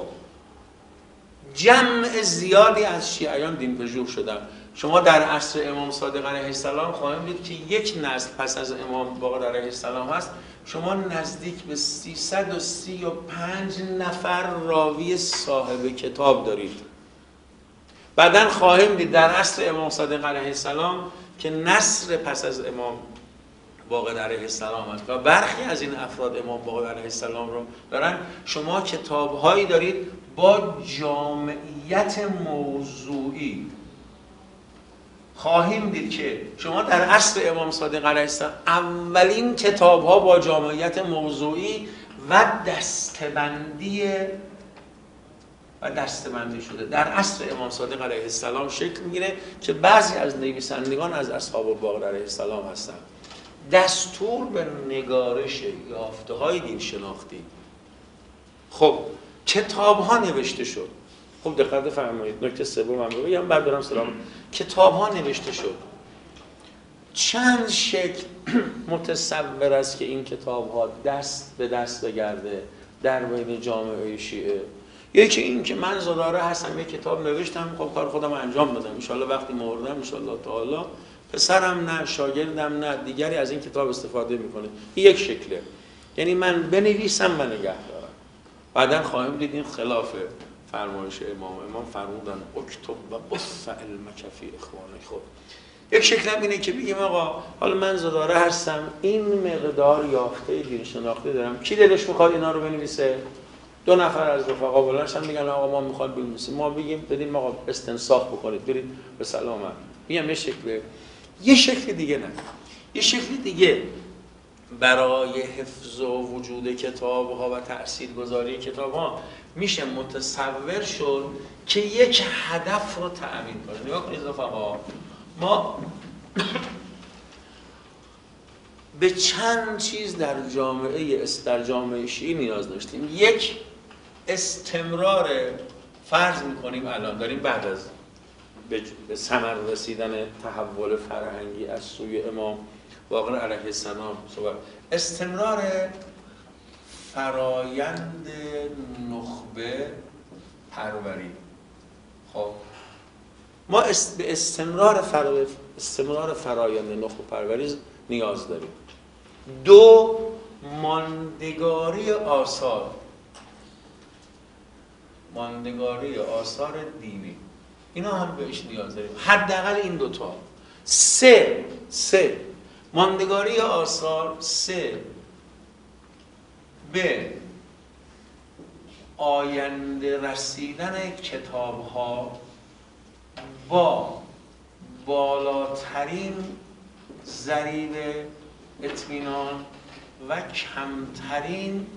جمع زیادی از شیعیان دین‌پژوه شدن. شما در عصر امام صادق علیه السلام خواهیم دید که یک نسل پس از امام باقر علیه السلام هست، شما نزدیک به سیصد و سی و پنج نفر راوی صاحب کتاب دارید. بعدن خواهیم دید در عصر امام صادق علیه السلام که نصر پس از امام باقر علیه السلام است و برخی از این افراد امام باقر علیه السلام رو دارن. شما کتاب‌هایی دارید با جامعیت موضوعی. خواهیم دید که شما در عصر امام صادق علیه السلام اولین کتاب‌ها با جامعیت موضوعی و دسته‌بندی و دسته‌بندی شده در عصر امام صادق علیه السلام شکل می‌گیره که بعضی از نویسندگان از اصحاب باقر علیه السلام هستند. دستور به نگارش یافته‌های دین شناختی. خب کتاب‌ها نوشته شد. خب دقت فرمایید. نکته سوم من بگم بعد برم سلام. کتاب‌ها نوشته شد. چند شکل متصور است که این کتاب‌ها دست به دست بگرده در بین جامعه شیعه. یکی این که من زاداره هستم، یک کتاب نوشتم، خب کار خودم انجام بدم، ان شاءالله وقتی مردم ان شاءالله تعالی پسرم نه، شاگردم نه، دیگری از این کتاب استفاده میکنه. این یک شکله، یعنی من بنویسم و نگه دارم. بعدن خواهیم دید این خلاف فرمایش امام. امام فرمودن اکتب و قص علمک فی اخوانک. خب یک شکل هم اینه که بگیم آقا حالا من زاداره هستم، این مقدار یافته دین شناختی دارم، کی دلش میخواد اینا رو بنویسه؟ دو نفر از رفقا بلندشن میگن آقا ما میخوایم بنویسیم. ما بگیم بدین آقا استنساخ بکنید برید به سلامت. میگم یه شکل، یه شکل دیگه نه. یه شکل دیگه برای حفظ و وجود کتاب‌ها و تاثیرگذاری کتاب‌ها میشه متصور شد که یک هدف رو تأمین کنه. نگاه کنید رفقا، ما به چند چیز در جامعه در جامعه شیعی نیاز داشتیم. یک، استمرار، فرض میکنیم الان داریم بعد از به ثمر رسیدن تحول فرهنگی از سوی امام باقر علیه السلام صحبت، استمرار فرایند نخبه پروری. خب ما است به استمرار فرا... استمرار فرایند نخبه پروری نیاز داریم. دو، ماندگاری آثار، ماندگاری آثار دینی، اینا هم بهش نیاز داریم، حداقل این دوتا. سه، سه ماندگاری آثار. سه، به آینده رسیدن کتاب‌ها با بالاترین ضریب اطمینان و کمترین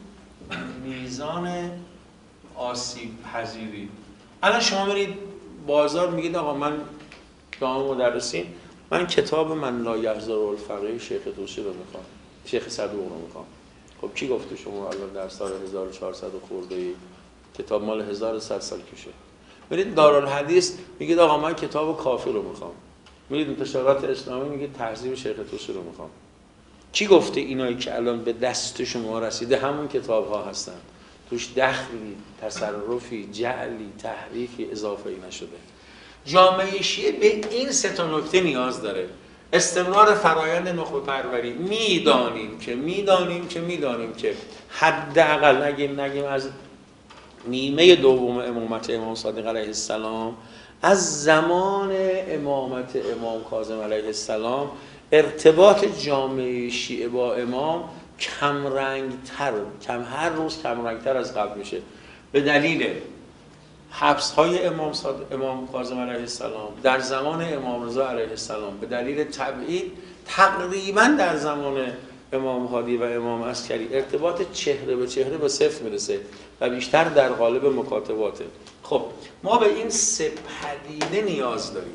میزان آسیب پذیری. الان شما برید بازار میگید آقا من جامعه مدرسین من کتاب من لا یحضر الفقیه شیخ طوسی رو میخوام، شیخ صدوق رو میخوام. خب کی گفته شما الان در سال هزار و چهارصد خورده‌ای کتاب مال هزار و صد سال پیشه؟ برید دارالحدیث میگید آقا من کتاب کافی رو میخوام. میرید انتشارات اسلامی میگید تهذیب شیخ طوسی رو میخوام. کی گفته اینایی که الان به دست شما رسیده همون کتاب ها هستن؟ توش دخلی، تصرفی، جعلی، تحریفی اضافه ای نشده. جامعه شیعه به این سه تا نکته نیاز داره. استمرار فرایند نخبه پروری. میدانیم که میدانیم که میدانیم که حداقل نگیم نگیم از نیمه دوم امامت امام صادق علیه السلام، از زمان امامت امام کاظم علیه السلام، ارتباط جامعه شیعه با امام کم رنگ تر، کم هر روز کم رنگ تر از قبل میشه، به دلیل حبس های امام صادق امام کاظم علیه السلام در زمان امام رضا علیه السلام، به دلیل تبعید تقریبا در زمان امام هادی و امام عسکری ارتباط چهره به چهره به صفر میرسه و بیشتر در قالب مکاتباته. خب ما به این سه پدیده نیاز داریم.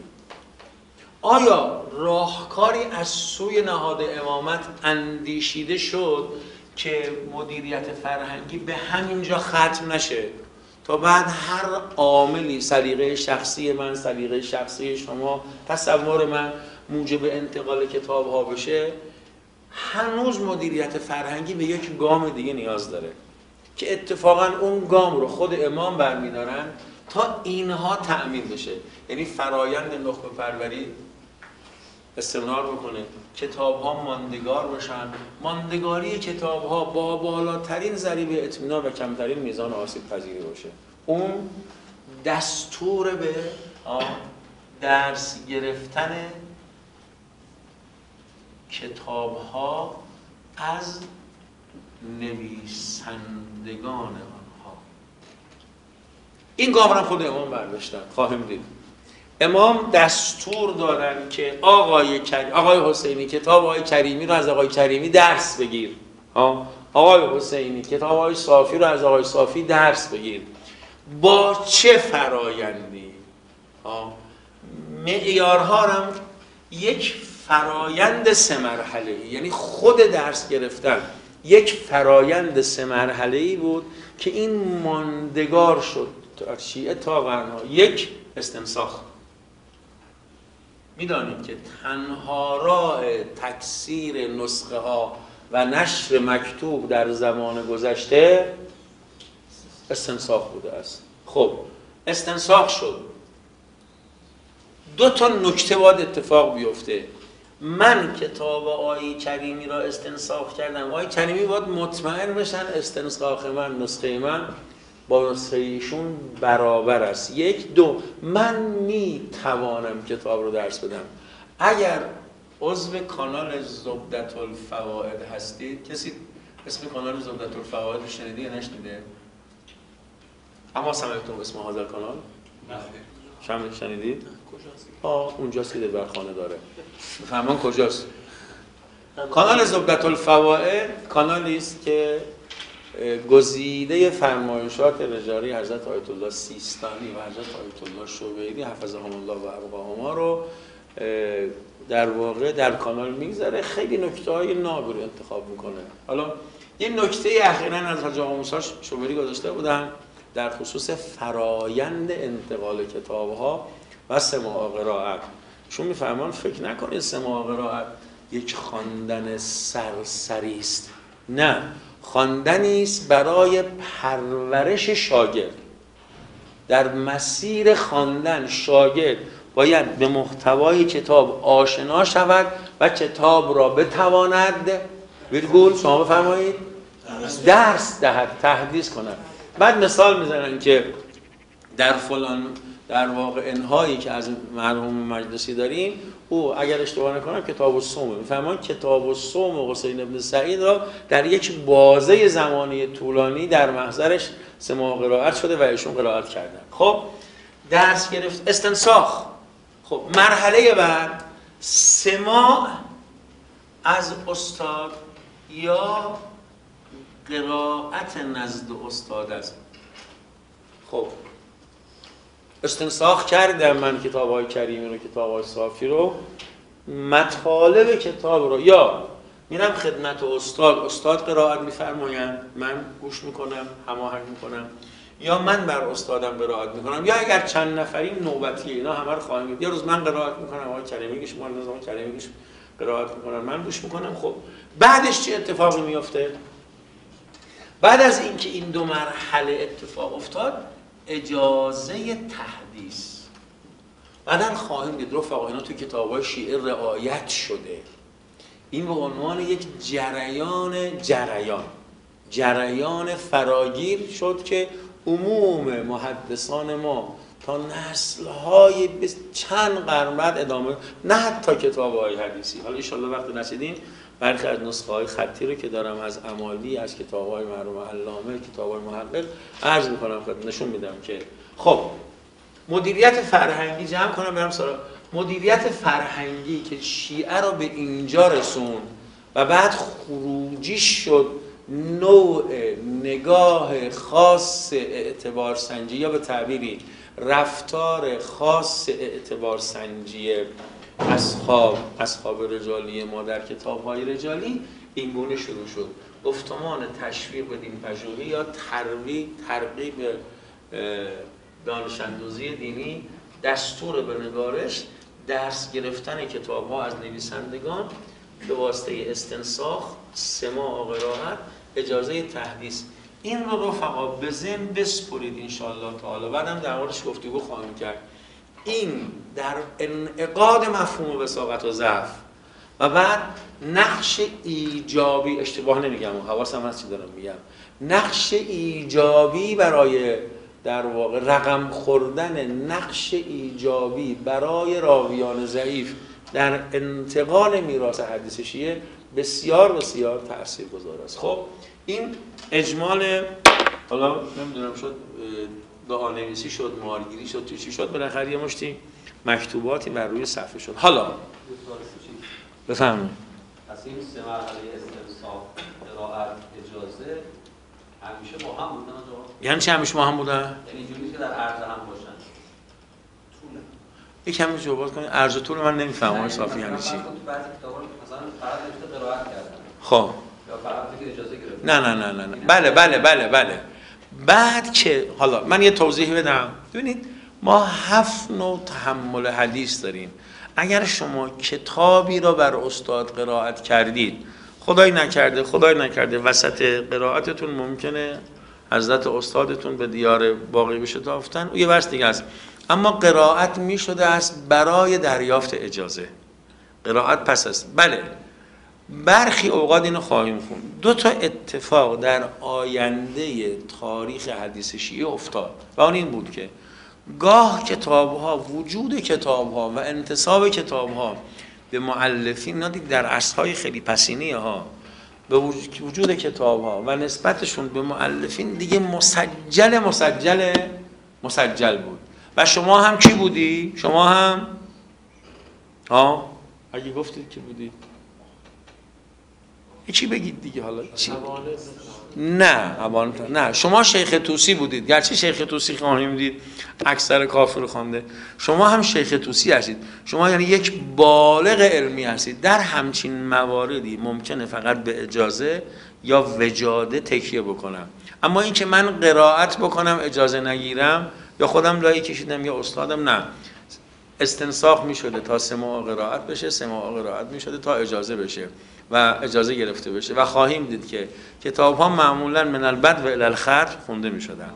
آیا راهکاری از سوی نهاد امامت اندیشیده شد که مدیریت فرهنگی به همینجا ختم نشه تا بعد هر عاملی، سلیقه شخصی من، سلیقه شخصی شما، تصور من موجب انتقال کتاب ها بشه؟ هنوز مدیریت فرهنگی به یک گام دیگه نیاز داره. که اتفاقا اون گام رو خود امام برمیدارن تا اینها تأمین بشه. یعنی فرایند نخبه پروری استمرار بکنه، کتاب ها ماندگار باشن، ماندگاری کتاب ها با بالاترین ضریب اطمینان و کمترین میزان آسیب پذیری باشه. اون دستور به درس گرفتن کتاب ها از نویسندگان آنها. این گام را خود امام برداشتن. خواهیم دید امام دستور دارن که آقای کر... آقای حسینی کتاب آقای کریمی رو از آقای کریمی درس بگیر. ها آقای حسینی کتاب آقای صافی رو از آقای صافی درس بگیر. با چه فرایندی؟ ها معیارها هم یک فرایند سه مرحله‌ای، یعنی خود درس گرفتن یک فرایند سه مرحله‌ای بود که این ماندگار شد تا شیعه تا قرن‌ها. یک، استنساخ. میدانید که تنها راه تکثیر نسخه ها و نشر مکتوب در زمان گذشته استنساخ بوده است. خب استنساخ شد، دو تا نکته باید اتفاق بیفته. من کتاب آقای کریمی را استنساخ کردم، آقای کریمی باید مطمئن بشن استنساخ من، نسخه من با نسخه ایشون برابر است. یک. دو، من می توانم کتاب رو درس بدم. اگر عضو کانال زبدة الفوائد هستید، کسی اسم کانال زبدة الفوائد رو شنیدی یا نشنیده؟ اما سمعتم اسم هذا کانال؟ نه. شنیدید؟ کجاست؟ آه اونجاست که دلبرخانه داره. فهمان کجاست؟ کانال زبدة الفوائد کانالی است که گزیده فرمایشات رجالی حضرت آیت الله سیستانی و حضرت آیت الله شویری حفظهم الله و ابقاهما رو در واقع در کانال میگذاره. خیلی نکته های نابی رو انتخاب میکنه. حالا یه نکته اخیراً از حاج آقا موسی شویری گذاشته بودن در خصوص فرایند انتقال کتاب ها و سماع قرائت. چون میفهمان فکر نکنید سماع قرائت یک خواندن سرسری است. نه، خواندنی است برای پرورش شاگرد. در مسیر خواندن شاگرد باید به محتوای کتاب آشنا شود و کتاب را بتواند ویرگول شما بفرمایید درس دهد، تحدیث کند. بعد مثال میزنن که در فلان در واقع انهایی که از مرحوم مجلسی داریم، او اگر اشتباه نکنم کتاب الصوم، میفهمان کتاب الصوم حسین ابن سعید را در یک بازه زمانی طولانی در محضرش سماع قرائت شده و ایشون قرائت کردن. خب درس گرفت، استنساخ. خب مرحله بعد سماع از استاد یا قرائت نزد استاد است. خب استنساخ کردم من کتاب های کریمی رو، کتاب های صافی رو، مطالب کتاب رو یا میرم خدمت استاد، استاد قرائت میفرمایند، من گوش میکنم، هماهنگ میکنم، یا من بر استادم قرائت میکنم، یا اگر چند نفریم نوبتیه، اینا همه رو خواهیم دید. یه روز من قرائت میکنم، آقای کریمی گوش میکنه، آقای کریمی گوش قرائت میکنم، من گوش میکنم. خب بعدش چه اتفاقی میفته؟ بعد از اینکه این دو مرحله اتفاق افتاد، اجازه تحدیث. بعدن خواهیم دید رفقا اینا تو کتاب‌های شیعه رعایت شده. این به عنوان یک جریان جریان جریان فراگیر شد که عموم محدثان ما تا نسل‌های چند قرن بعد ادامه، نه حتی کتاب‌های حدیثی. حالا ان شاءالله وقت نشدین برخی از نسخه‌های خطی رو که دارم از امالی، از کتاب‌های مرحوم علامه، کتاب‌های محقق عرض می‌کنم خدمت، نشون میدم که خب مدیریت فرهنگی، جمع کنم برم سراغ مدیریت فرهنگی که شیعه رو به اینجا رسون و بعد خروجی شد نوع نگاه خاص اعتبار سنجی یا به تعبیری رفتار خاص اعتبار سنجی اصحاب اصحاب رجالی ما در کتاب‌های رجالی این گونه شروع شد. گفتمان تشویق به دین پژوهی یا ترویج ترغیب دانش‌اندوزی دینی، دستور به نگارش، درس گرفتن کتاب‌ها از نویسندگان به واسطه استنساخ، سماع و قرائت، اجازه تحدیث. این رو رفقا به ذهن بسپرید انشاءالله تعالی، بعدم در موردش گفتگو خواهیم کرد. این در انعقاد مفهوم وثاقت و ضعف و بعد نقش ایجابی، اشتباه نمیگم حواسم هست چی دارم میگم، نقش ایجابی برای در واقع رقم خوردن نقش ایجابی برای راویان ضعیف در انتقال میراث حدیث شیعه بسیار بسیار تاثیرگذار است. خب این اجمال، حالا نمیدونم شد دعانویسی شد، مارگیری شد، تو چی شد، بالاخره یه مشتی مکتوباتی بر روی صفحه شد. حالا بفهمید پس این سه مرحله استنساخ، قرائت، اجازه همیشه با هم بودن آقا؟ یعنی چی همیشه با هم بودن؟ یعنی اینجوری که در عرض هم باشن. طوله. یکم جواب کنید. عرض طول من نمیفهمم آقای صافی یعنی چی؟ بعضی کتابا مثلا فقط نوشته قرائت کردن. خب یا فقط که اجازه گرفتن. نه نه نه نه نه بله بله بله بله. بعد که حالا من یه توضیح بدم. ببینید ما هفت نوع تحمل حدیث داریم. اگر شما کتابی را بر استاد قرائت کردید، خدای نکرده خدای نکرده وسط قرائتتون ممکنه حضرت استادتون به دیار باقی بشتافتن، او یه بحث دیگه است. اما قرائت می شده است برای دریافت اجازه. قرائت پس است. بله برخی اوقات اینو خواهیم خوند. دو تا اتفاق در آینده تاریخ حدیث شیعه افتاد و اون این بود که گاه کتاب‌ها، وجود کتاب‌ها و انتساب کتاب‌ها به مؤلفین، نادید در عصرهای خیلی پسینی ها، به وجود کتاب‌ها و نسبتشون به مؤلفین دیگه مسجل مسجل مسجل بود. و شما هم کی بودی؟ شما هم ها اگه گفتید کی بودی؟ چی بگید دیگه حالا چی؟ نه اوانت نه شما شیخ طوسی بودید، گرچه شیخ طوسی خواهیم دید اکثر کافر خوانده، شما هم شیخ طوسی هستید. شما یعنی یک بالغ علمی هستید. در همچین مواردی ممکنه فقط به اجازه یا وجاده تکیه بکنم، اما این که من قرائت بکنم اجازه نگیرم یا خودم لای کشیدم یا استادم، نه، استنساخ می شده تا سماع قرائت بشه، سماع قرائت می شده تا اجازه بشه و اجازه گرفته بشه و خواهیم دید که کتاب ها معمولا من البد و الالخر خونده می شدن.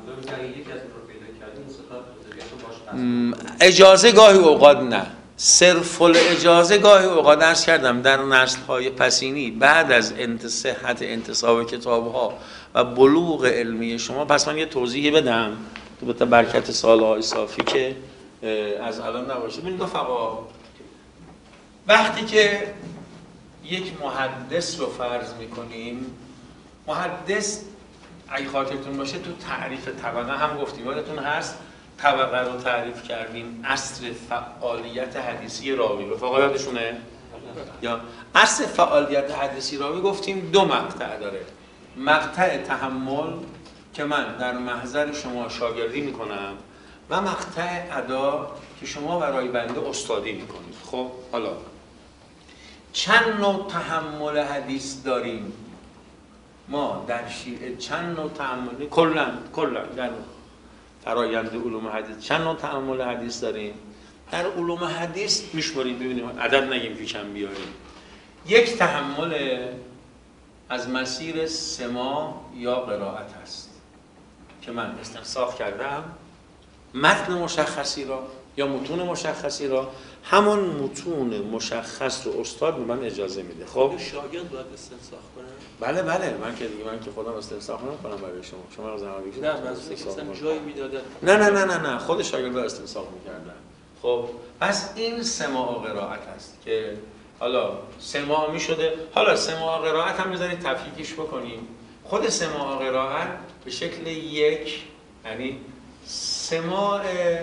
اجازه گاهی اوقات نه، صرف الاجازه گاهی اوقات عرض کردم در نسل های پسینی بعد از صحت انتساب کتاب ها و بلوغ علمی شما. پس من یه توضیحی بدم تو به برکت سالهای صافی که از الان نباشه. ببینید رفقا، وقتی که یک محدث رو فرض میکنیم، محدث اگه خاطرتون باشه تو تعریف طبقه هم گفتیم، یادتون هست طبقه رو تعریف کردیم، عصر فعالیت حدیثی راوی، رفقا یادشونه؟ یا عصر فعالیت حدیثی راوی گفتیم دو مقطع داره. مقطع تحمل که من در محضر شما شاگردی میکنم و مقطع ادا که شما برای بنده استادی میکنید. خب حالا چند نوع تحمل حدیث داریم ما در شیعه؟ چند نوع تحمل کلا کلا در فرآیند علوم حدیث چند نوع تحمل حدیث داریم؟ در علوم حدیث میشماریم، ببینیم عدد نگیم که کم بیاریم. یک تحمل از مسیر سماع یا قرائت هست که من استنساخ کردم متن مشخصی را یا متون مشخصی را، همون متون مشخص رو استاد به من اجازه میده. خب شاگرد باید استنساخ کنه؟ بله بله، من که دیگه من که خودم استنساخ نمی‌کنم برای شما. شما از زمانی که نه مثلا جایی میدادن. نه نه نه نه نه خود شاگرد استنساخ می‌کردن. خب پس این سماع و قرائت هست که حالا سماع می‌شده. حالا سماع و قرائت هم بذارید تفکیکش بکنیم. خود سماع و قرائت به شکل یک، یعنی سماع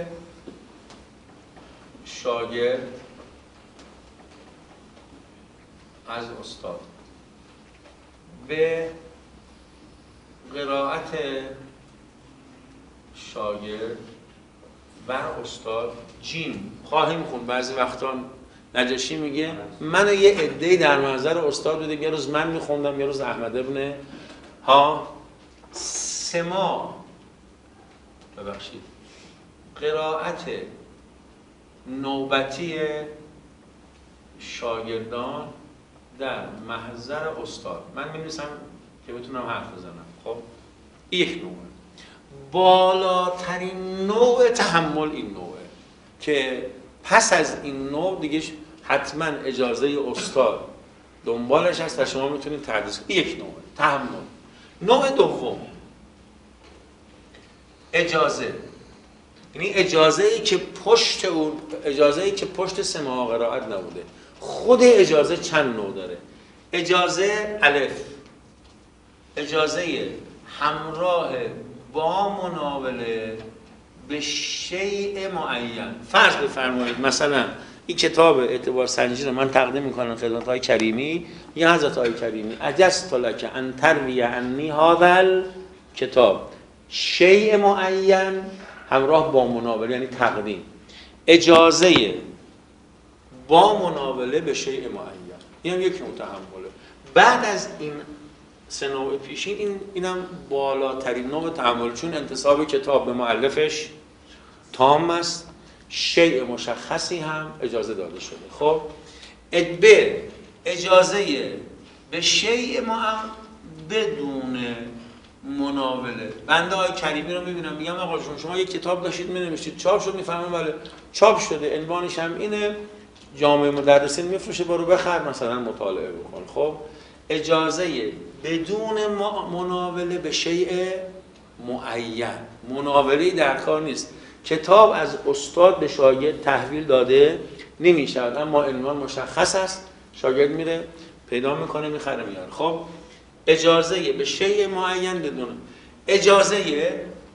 شاگرد از استاد به قرائت شاگرد بر استاد جیم خواهیم خوند. بعضی وقتا نجاشی میگه من یه عده‌ای در منظر استاد بودیم، یه روز من میخوندم یه روز احمد ابن ها سماع ببخشید قرائت نوبتی شاگردان در محضر استاد. من می‌نویسم که بتونم حرف بزنم. خب یک نوع. بالاترین نوع تحمل این نوعه که پس از این نوع دیگه حتما اجازه استاد دنبالش هست و شما میتونید تدریس کنید. یک نوع تحمل. نوع دوم اجازه، یعنی اجازه ای که پشت اون اجازه ای که پشت سماع قرائت نبوده. خود اجازه چند نوع داره؟ اجازه الف، اجازه همراه با مناوله به شیء معین. فرض بفرمایید مثلا این کتاب اعتبار سنجی رو من تقدیم میکنم خدمت آقای کریمی، یا حضرت آقای کریمی عجزت لک ان تروی عنی هذا کتاب شیء معین همراه با مناوله، یعنی تقدیم. اجازه با مناوله به شیء معین، این هم یک نوع تحمله. بعد از این سه نوع پیشین این اینم بالاترین نوع تحمل، چون انتساب کتاب به مؤلفش تام است، شیء مشخصی هم اجازه داده شده. خب ب اجازه به شیء معین بدون مناوله. بنده آقای کریمی رو میبینم میگم آقا جون شما یک کتاب داشتید می‌نوشتید چاپ شد، میفهمم بله چاپ شده، عنوانش هم اینه، جامعه مدرسین میفروشه، برو بخر مثلا مطالعه بکن. خب اجازه بدون مناوله به شیء معین، مناوله در کار نیست. کتاب از استاد به شاگرد تحویل داده نمی‌شود، اما عنوان مشخص است، شاگرد میره پیدا میکنه میخره میاره. خب اجازه به شیء معین بدون اجازه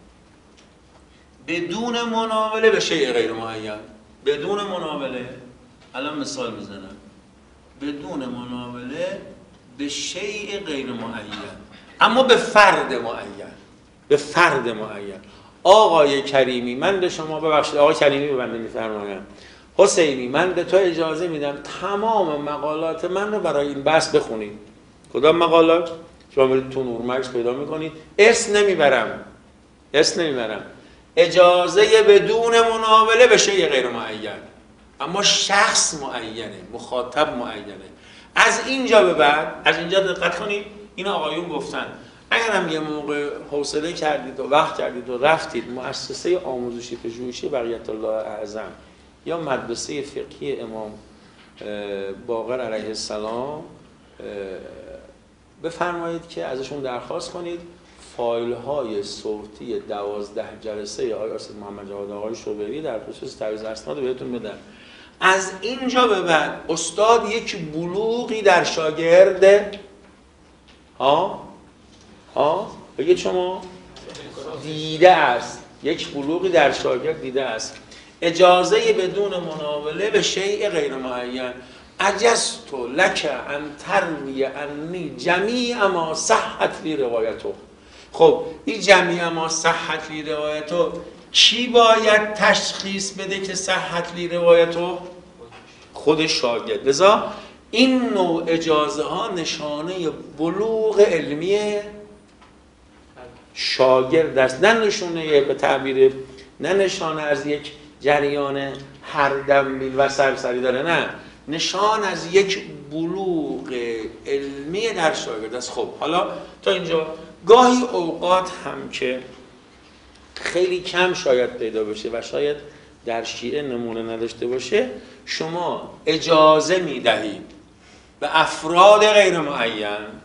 بدون مناوله به شیء غیر معین. بدون مناوله، الان مثال میزنم، بدون مناوله به شیء غیر معین، اما به فرد معین، به فرد معین. آقای کریمی من به شما، ببخشید آقای کریمی به بنده میفرمایم حسینی من به تو اجازه میدم تمام مقالات من رو برای این بحث بخونید. کدام مقالات؟ شما برید تو نورمکس پیدا میکنید، اسم نمیبرم اسم نمیبرم اجازه بدون مناوله به شیء غیر معین، اما شخص معینه، مخاطب معینه. از اینجا به بعد، از اینجا دقت کنید، این آقایون گفتن اگر هم یه موقع حوصله کردید و وقت کردید و رفتید مؤسسه آموزشی پژوهشی بقیت الله اعظم یا مدرسه فقهی امام باقر علیه السلام، بفرمایید که ازشون درخواست کنید فایل های صوتی دوازده جلسه آقای استاد محمد جواد آقای شوبری در خصوص تعویض اسناد رو بهتون بدن. از اینجا به بعد استاد یک بلوغی در شاگرد ها ها بگید شما دیده است، یک بلوغی در شاگرد دیده است. اجازه بدون مناوله به شیء غیر معین. عجزت لک ان تروی عنی جمیع ما صحت لی روایته. خب این جمیع ما صحت لی روایته کی باید تشخیص بده که صحت لی روایته؟ خود شاگرد. لذا این نوع اجازه ها نشانه بلوغ علمی شاگرد است، نه نشونه به تعبیر نه نشانه از یک جریان هر دم و سرسری داره، نه نشان از یک بلوغ علمی در شاگرد است. خب حالا تا اینجا گاهی اوقات هم که خیلی کم شاید پیدا بشه و شاید در شیعه نمونه نداشته باشه، شما اجازه میدهید به افراد غیر معین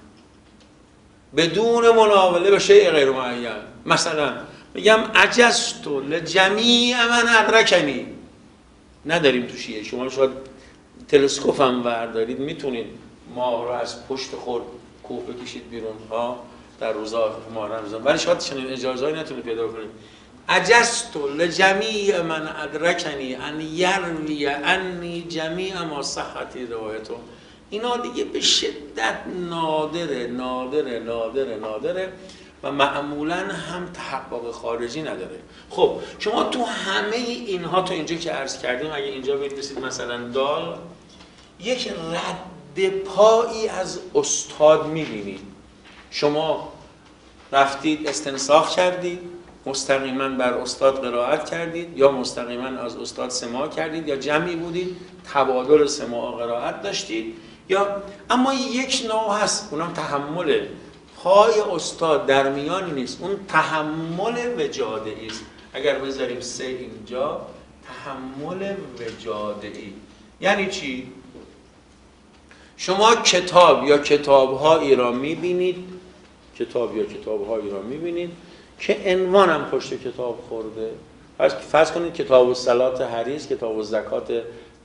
بدون مناوله به شیء غیر معین. مثلا میگم عجزت لجمیع من ادرکنی. نداریم تو شیعه، شما شاید تلسکوپ هم بردارید میتونید ماه رو از پشت خور کوه بکشید بیرون ها در روزا ماه رمضان، ولی شاید چنین اجازه‌ای نتونید پیدا کنید. عجزت لجمیع من ادرکنی ان یروی عنی جمیع ما صحتی روایته. اینا دیگه به شدت نادره نادره نادره نادره و معمولاً هم تحقق خارجی نداره. خب شما تو همه اینها تا اینجا که عرض کردیم، اگه اینجا بنویسید مثلا دال، یک رد پایی از استاد میبینید. شما رفتید استنساخ کردید، مستقیما بر استاد قرائت کردید، یا مستقیما از استاد سماع کردید، یا جمعی بودید تبادل سماع و قرائت داشتید، یا اما یک نوع هست اونم تحمله. پای استاد در میانی نیست، اون تحمل وجاده ای است. اگر بذاریم سه اینجا، تحمل وجاده ای یعنی چی؟ شما کتاب یا کتاب‌هایی را می‌بینید، کتاب یا کتاب‌هایی را می‌بینید که عنوانم پشت کتاب خورده. فرض کنید کتاب الصلات حریص، کتاب الزکات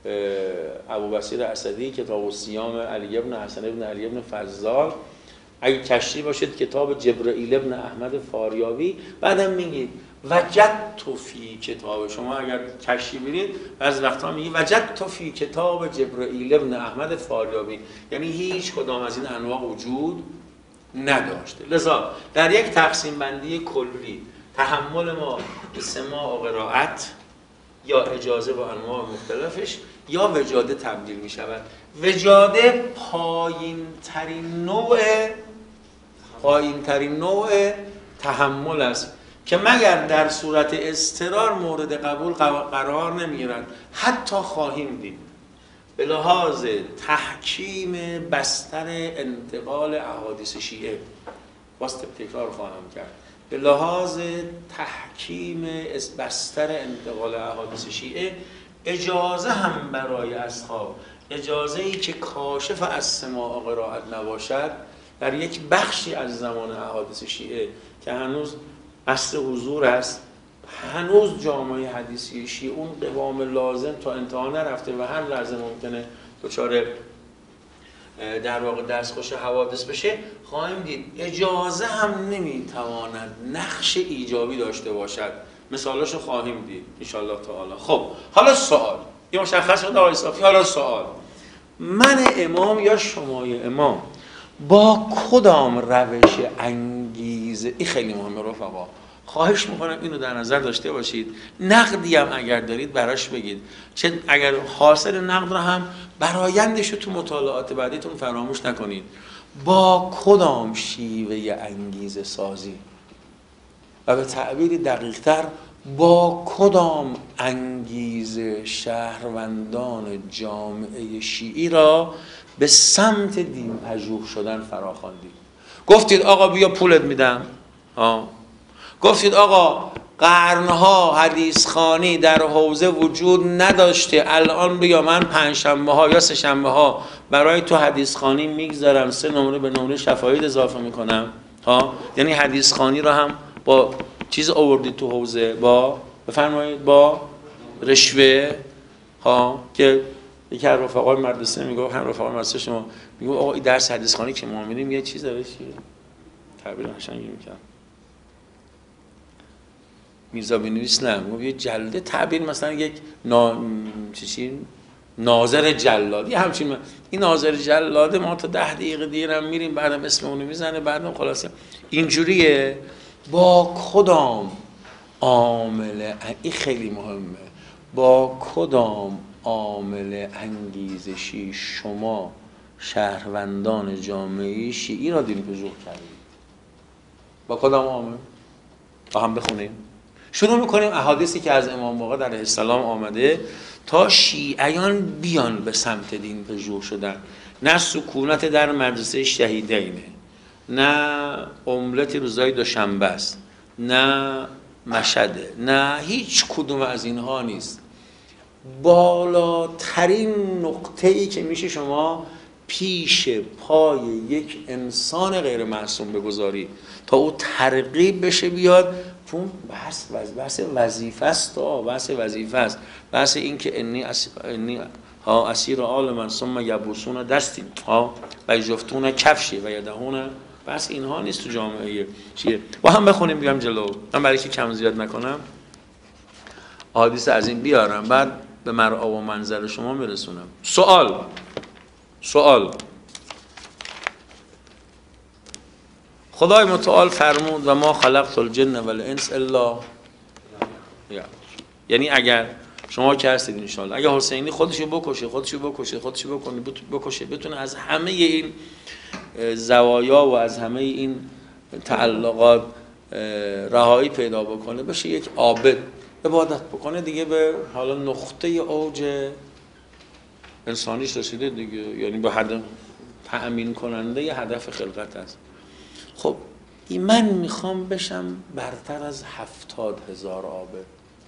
ابوبصیر اسدی، کتاب الصیام علی ابن حسن ابن علی ابن فضال، اگه کشتی باشید کتاب جبرائیل ابن احمد فاریابی. بعدم میگید وجدت فی کتاب، شما اگر کشتی برید بعضی وقتا میگید وجدت فی کتاب جبرائیل ابن احمد فاریابی، یعنی هیچ کدام از این انواع وجود نداشته. لذا در یک تقسیم بندی کلی تحمل ما به سماع و قرائت یا اجازه با انواع مختلفش یا وجاده تبدیل می شود. وجاده پایین ترین نوع پایین ترین نوع تحمل است که مگر در صورت اضطرار مورد قبول قرار نمیگیرند. حتی خواهیم دید به لحاظ تحکیم بستر انتقال احادیث شیعه، واسه تکرار خواهم کرد، به لحاظ تحکیم بستر انتقال احادیث شیعه اجازه هم برای اصحاب، اجازه ای که کاشف از سماع و قرائت نباشد، در یک بخشی از زمان احادیث شیعه که هنوز عصر حضور است، هنوز جامعه حدیثی شیعه اون قوام لازم تا انتها نرفته و هر لحظه ممکنه دچار در واقع دستخوش حوادث بشه، خواهیم دید اجازه هم نمیتواند نقش ایجابی داشته باشد. مثالاشو خواهیم دید انشالله تعالی. خب حالا سوال، یه مشخص شد آقای صافی، حالا سوال، من امام یا شمای امام با کدام روش انگیزه، این خیلی مهمه رفقا، خواهش میکنم اینو در نظر داشته باشید. نقدی هم اگر دارید براش بگید، چه اگر حاصل نقد رو هم برآیندش رو تو مطالعات بعدیتون فراموش نکنید. با کدام شیوه انگیزه سازی و به تعبیری دقیق‌تر با کدام انگیزه شهروندان جامعه شیعی را به سمت دین پژوه شدن فراخواندید؟ گفتید آقا بیا پولت میدم، آه. گفتید آقا قرنها حدیث خوانی در حوزه وجود نداشته، الان بیا من پنج شنبه ها یا سه شنبه ها برای تو حدیث خوانی میگذارم، سه نمره به نمره شفاهید اضافه میکنم، ها، یعنی حدیث خوانی رو هم با چیز آوردید تو حوزه، با بفرمایید با رشوه، ها، که یکی از رفقای مدرسه میگه، هم رفقای مدرسه شما میگه آقا این درس حدیث خوانی که ما میریم یه چیز داره، چیه تعبیر قشنگی میکنه، میرزا بنویس نه میگه یه جلده، تعبیر مثلا یک نا... چی ناظر جلاد، یه همچین، این ناظر جلاده ما تا ده دقیقه دیرم میریم، بعدم اسم اونو میزنه، بعدم خلاصه اینجوریه. با کدام عامل، این خیلی مهمه، با کدام عامل انگیزشی شما شهروندان جامعه شیعی را دین پژوه کردید؟ با کدام عامل؟ با هم بخونیم. شروع میکنیم احادیثی که از امام باقر علیه السلام آمده تا شیعیان بیان به سمت دین پژوه شدن. نه سکونت در مدرسه شهیدینه، نه املت روزای دوشنبه است، نه مشهده، نه هیچ کدوم از اینها نیست. بالاترین نقطه‌ای که میشه شما پیش پای یک انسان غیر معصوم بگذاری تا او ترغیب بشه بیاد، چون بحث بحث وظیفه است، بحث وظیفه است، بحث این که انی انی ها اسیر آل من ثم یبوسون دستی ها و یجفتون کفشی و یدهون، بحث اینها نیست تو جامعه چیه. با هم بخونیم بیام جلو. من برای که کم زیاد نکنم حدیث از این بیارم، بعد به مرعا و منظر شما میرسونم. سوال سوال خدای متعال فرمود و ما خلقت الجن والانس الا، یعنی اگر شما که هستید انشالله، اگر حسینی خودشو بکشه خودشو بکشه خودشو بکنه بکشه بتونه از همه این زوایا و از همه این تعلقات رهایی پیدا بکنه، بشه یک عابد، عبادت بکنه دیگه، به حالا نقطه اوج انسانیش رسیده دیگه، یعنی به هدف تأمین کننده ی هدف خلقت است. خب من میخوام بشم برتر از هفتاد هزار عابد.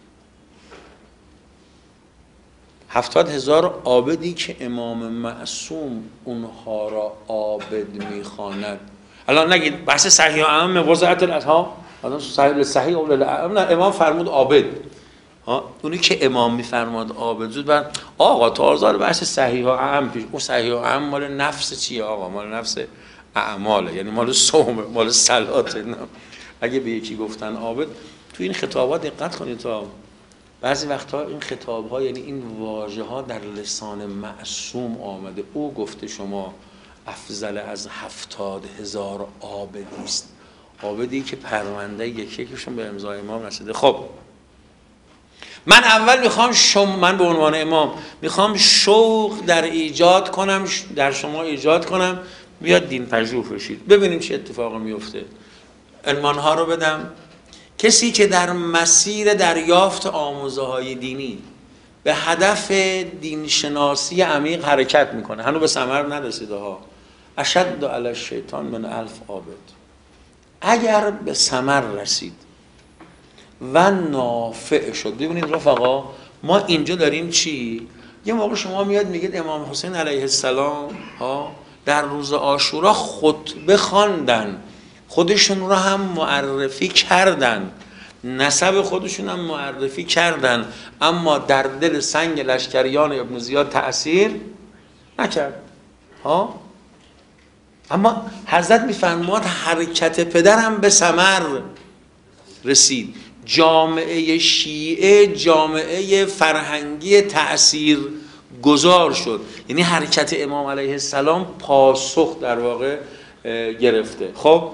هفتاد هزار عابدی که امام معصوم اونها را عابد میخواند. الان نگید بحث صحیح و اعم وضعت الها، الان صحیح صحیح اول الاعم، نه امام فرمود عابد. ها اونی که امام میفرماد عابد زود بعد آقا تازار بحث صحیح و اعم پیش. اون صحیح و اعم مال نفس چیه آقا؟ مال نفس اعماله، یعنی مال صوم، مال صلات. اگه به یکی گفتن عابد، تو این خطابات دقت کنید تا بعضی وقتها این خطاب‌ها یعنی این واژه‌ها در لسان معصوم آمده. او گفته شما افضل از هفتاد هزار عابدی است. عابدی که پرونده یکی یکیشون به امضای امام رسیده. خب من اول میخوام شما، من به عنوان امام میخوام شوق در ایجاد کنم، در شما ایجاد کنم بیاد دین پژوه بشید. ببینیم چه اتفاقی میفته. عنوان‌ها رو بدم. کسی که در مسیر دریافت آموزه‌های دینی به هدف دینشناسی عمیق حرکت میکنه، هنوز به ثمر نرسیده ها، اشد علی الشیطان من الف عابد. اگر به ثمر رسید و نافع شد، ببینید رفقا ما اینجا داریم چی؟ یه موقع شما میاد میگید امام حسین علیه السلام ها در روز عاشورا خطبه خواندن، خودشون رو هم معرفی کردن، نسب خودشون هم معرفی کردن، اما در دل سنگ لشکریان ابن زیاد تأثیر نکرد. ها اما حضرت میفرماد حرکت پدرم به ثمر رسید. جامعه شیعه جامعه فرهنگی تأثیر گذار شد، یعنی حرکت امام علیه السلام پاسخ در واقع گرفته. خب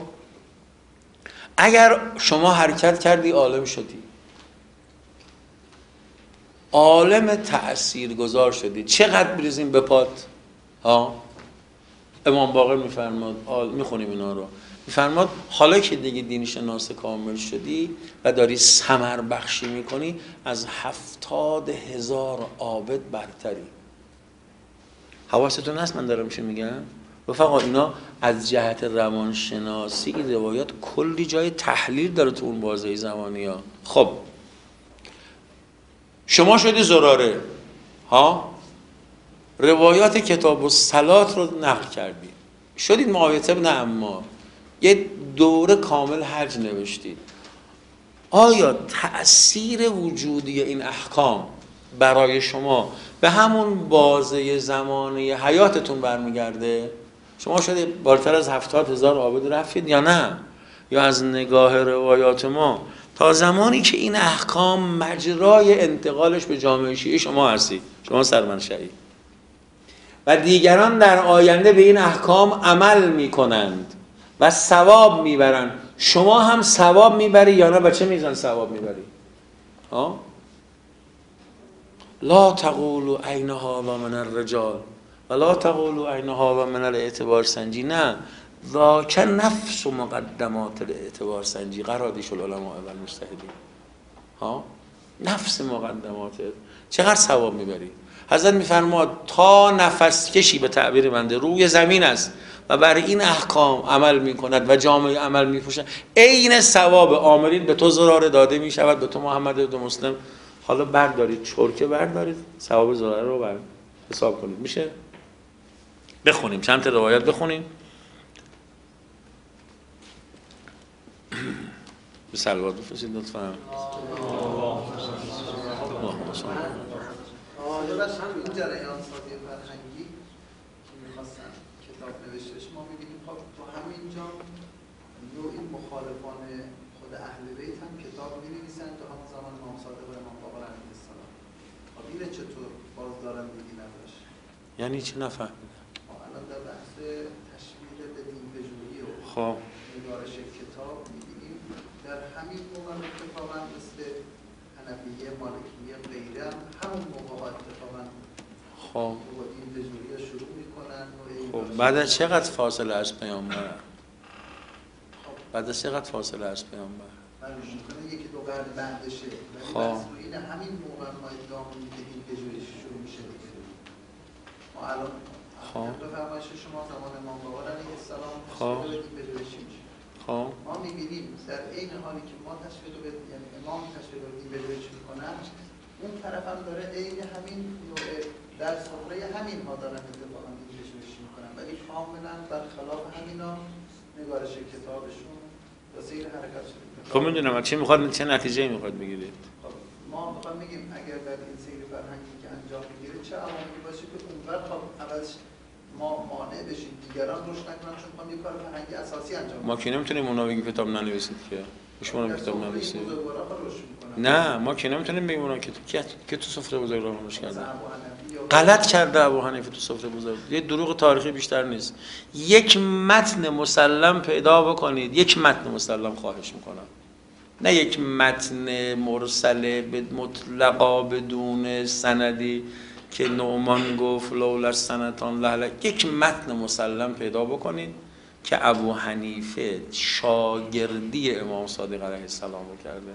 اگر شما حرکت کردی عالم شدی، عالم تأثیر گذار شدی، چقدر بریزیم به پات؟ ها امام باقر میفرماد، میخونیم اینا رو، میفرماد حالا که دیگه دین شناس کامل شدی و داری ثمر بخشی میکنی، از هفتاد هزار عابد برتری. حواستون هست من دارم چی میگم؟ رفقا اینا از جهت روانشناسی این روایات کلی جای تحلیل داره تو اون بازه زمانی ها. خب شما شدی زراره ها، روایات کتاب الصلات رو نقل کردی، شدید معاویه بن عمار، یه دوره کامل حج نوشتید. آیا تأثیر وجودی این احکام برای شما به همون بازه زمانی حیاتتون برمیگرده؟ شما شده بالاتر از هفتاد هزار عابد رفتید یا نه؟ یا از نگاه روایات ما تا زمانی که این احکام مجرای انتقالش به جامعه شیعه شما هستید، شما سرمنشئی و دیگران در آینده به این احکام عمل میکنند و ثواب میبرن، شما هم ثواب میبری یا نه؟ به چه میزان ثواب میبری؟ ها؟ لا تقولوا اين هذا من الرجال ولا تقولوا اين هذا من الاعتبار سنجی. نه، ذاک نفس و مقدمات الاعتبار سنجی قرادیش العلماء و المجتهدین. ها نفس مقدمات. چقدر ثواب میبری؟ حضرت میفرماد تا نفس کشی به تعبیر بنده روی زمین است و بر این احکام عمل میکند و جامعه عمل میپوشند، عین ثواب عاملین به تو زراره داده میشود، به تو محمد بن مسلم. حالا بردارید چرکه، بردارید ثواب زراره رو بر حساب کنید. میشه؟ بخونیم چند تا روایت بخونیم. به صلوات بفرستید لطفاً. آدرس هم این جریان سازی فرهنگی که میخواستن کتاب نوشتش، ما میبینیم خب تو همینجا نوعی مخالفان خود اهل بیت هم کتاب می‌نویسن تو همون زمان امام صادق و امام باقر علیه السلام. خب اینه چطور باز دارن میگی نداشت؟ یعنی چی نفهمیدم؟ الان در بحث تشویق به دین پژوهی و خب نگارش کتاب می‌بینیم در همین موقع اتفاقا مثل حنفیه، مالکیه، غیره همون موقع اتفاقا خب با دین پژوهی شروع میکنن. خب بعد از چقدر فاصله از پیامبر؟ بعد از چقدر فاصله از پیامبر؟ من می‌کنه یکی دو قرن بعدشه. ولی خب بحث روی اینه همین موقع ما ادعا می‌کنیم که دین پژوهی شروع میشه دیگه. ما الان خب به فرمایش شما زمان امام باقر علیه السلام خب دین پژوهی میشه. خب ما می‌بینیم در عین حالی که ما تشویق به یعنی امام تشویق به دین بهش می‌کنن، اون طرف هم داره عین همین نوع در سفره همین ها دارن اتفاقا دیگهش می‌کنن، ولی کاملا برخلاف همینا نگارش کتابشون و سیر حرکت شده. خب میدونم چی میخواد، چه نتیجه‌ای میخواد بگیرید؟ خب ما می‌خوام بگیم اگر در این سیر فرهنگی که انجام می‌گیره چه عواملی باشه که اونور خب عوض ما مانع بشیم دیگران روش نکنن، چون می‌خوام یه کار فرهنگی اساسی انجام ما که نمیتونیم اونا بگیم کتاب ننویسید که شما در کتاب سفره ننویسید. بزرگوارا روش می‌کنن. نه ما که نمیتونیم بگیم اونا که که, که تو سفره بزرگوارا روش کردن. مثلا ابو حنیفه یا غلط کرده ابو حنیفه تو سفره بزرگ. یه دروغ تاریخی بیشتر نیست. یک متن مسلم پیدا بکنید، یک متن مسلم خواهش میکنم، نه یک متن مرسله به مطلقا بدون سندی که نعمان گفت لولا سنتان لهله. یک متن مسلم پیدا بکنید که ابو حنیفه شاگردی امام صادق علیه السلام رو کرده.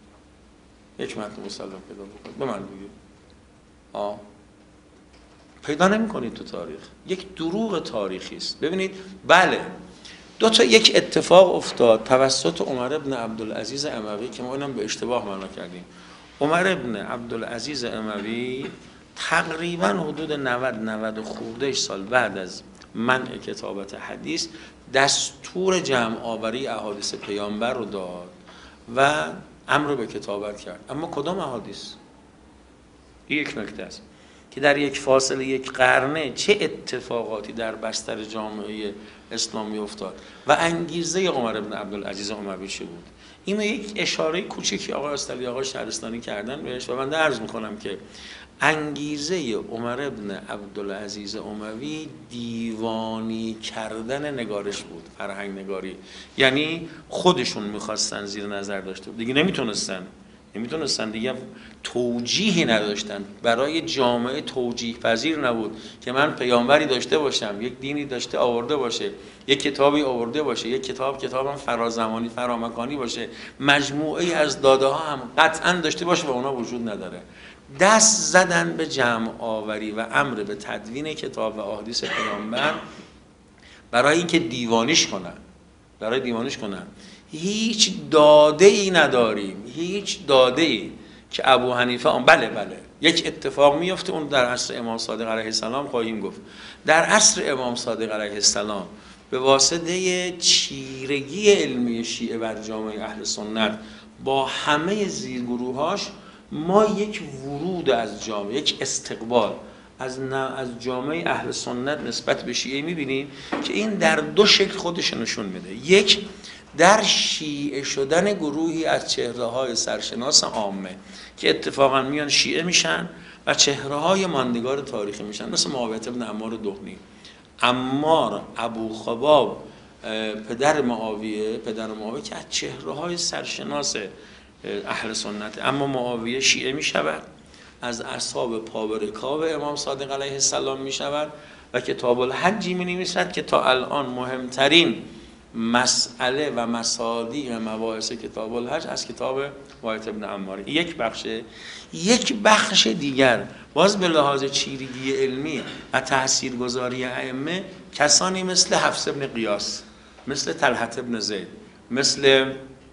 یک متن مسلم پیدا بکنید به من بگید. آه پیدا نمی کنید تو تاریخ. یک دروغ تاریخی است. ببینید بله دو تا یک اتفاق افتاد توسط عمر ابن عبدالعزیز اموی که ما اینم به اشتباه معنا کردیم. عمر ابن عبدالعزیز اموی تقریبا حدود نود نود خورده سال بعد از منع کتابت حدیث دستور جمع آوری احادیث پیامبر رو داد و امر به کتابت کرد. اما کدام احادیث؟ این یک نکته است که در یک فاصله یک قرنه چه اتفاقاتی در بستر جامعه اسلامی افتاد و انگیزه عمر ابن عبدالعزیز اموی چه بود. این یک اشاره کوچیکی آقای استالی آقای شهرستانی کردن بهش و من عرض میکنم که انگیزه عمر ابن عبدالعزیز اموی دیوانی کردن نگارش بود، فرهنگ نگاری. یعنی خودشون میخواستن زیر نظر داشته بود، دیگه نمیتونستن نمیتونستن دیگه توجیهی نداشتن، برای جامعه توجیه پذیر نبود که من پیامبری داشته باشم، یک دینی داشته آورده باشه، یک کتابی آورده باشه، یک کتاب کتابم فرازمانی فرامکانی باشه، مجموعه از داده ها هم قطعا داشته باشه و اونا وجود نداره. دست زدن به جمع آوری و امر به تدوین کتاب و احادیث پیامبر برای اینکه دیوانیش کنن، برای دیوانیش کنن. هیچ داده ای نداریم، هیچ داده ای که ابو حنیفه آن بله بله یک اتفاق میفته، اون در عصر امام صادق علیه السلام خواهیم گفت. در عصر امام صادق علیه السلام به واسطه چیرگی علمی شیعه بر جامعه اهل سنت با همه زیرگروهاش ما یک ورود از جامعه، یک استقبال از از جامعه اهل سنت نسبت به شیعه میبینیم که این در دو شکل خودش نشون میده. یک، در شیعه شدن گروهی از چهره‌های سرشناس عامه که اتفاقا میان شیعه میشن و چهره‌های ماندگار تاریخی میشن، مثل معاویه بن عمار دهنی. عمار ابو خباب پدر معاویه پدر معاویه که از چهره‌های سرشناس اهل سنت، اما معاویه شیعه میشود، از اصحاب پابرکاو امام صادق علیه السلام میشود و کتاب الحج می‌نویسد که تا الان مهمترین مسئله و مصادیق مباحث کتاب الحج از کتاب معاویه بن عمار. یک بخش یک بخش دیگر باز به لحاظ چیرگی علمی و تاثیرگذاری ائمه کسانی مثل حفص بن قیاس، مثل طلحه بن زید، مثل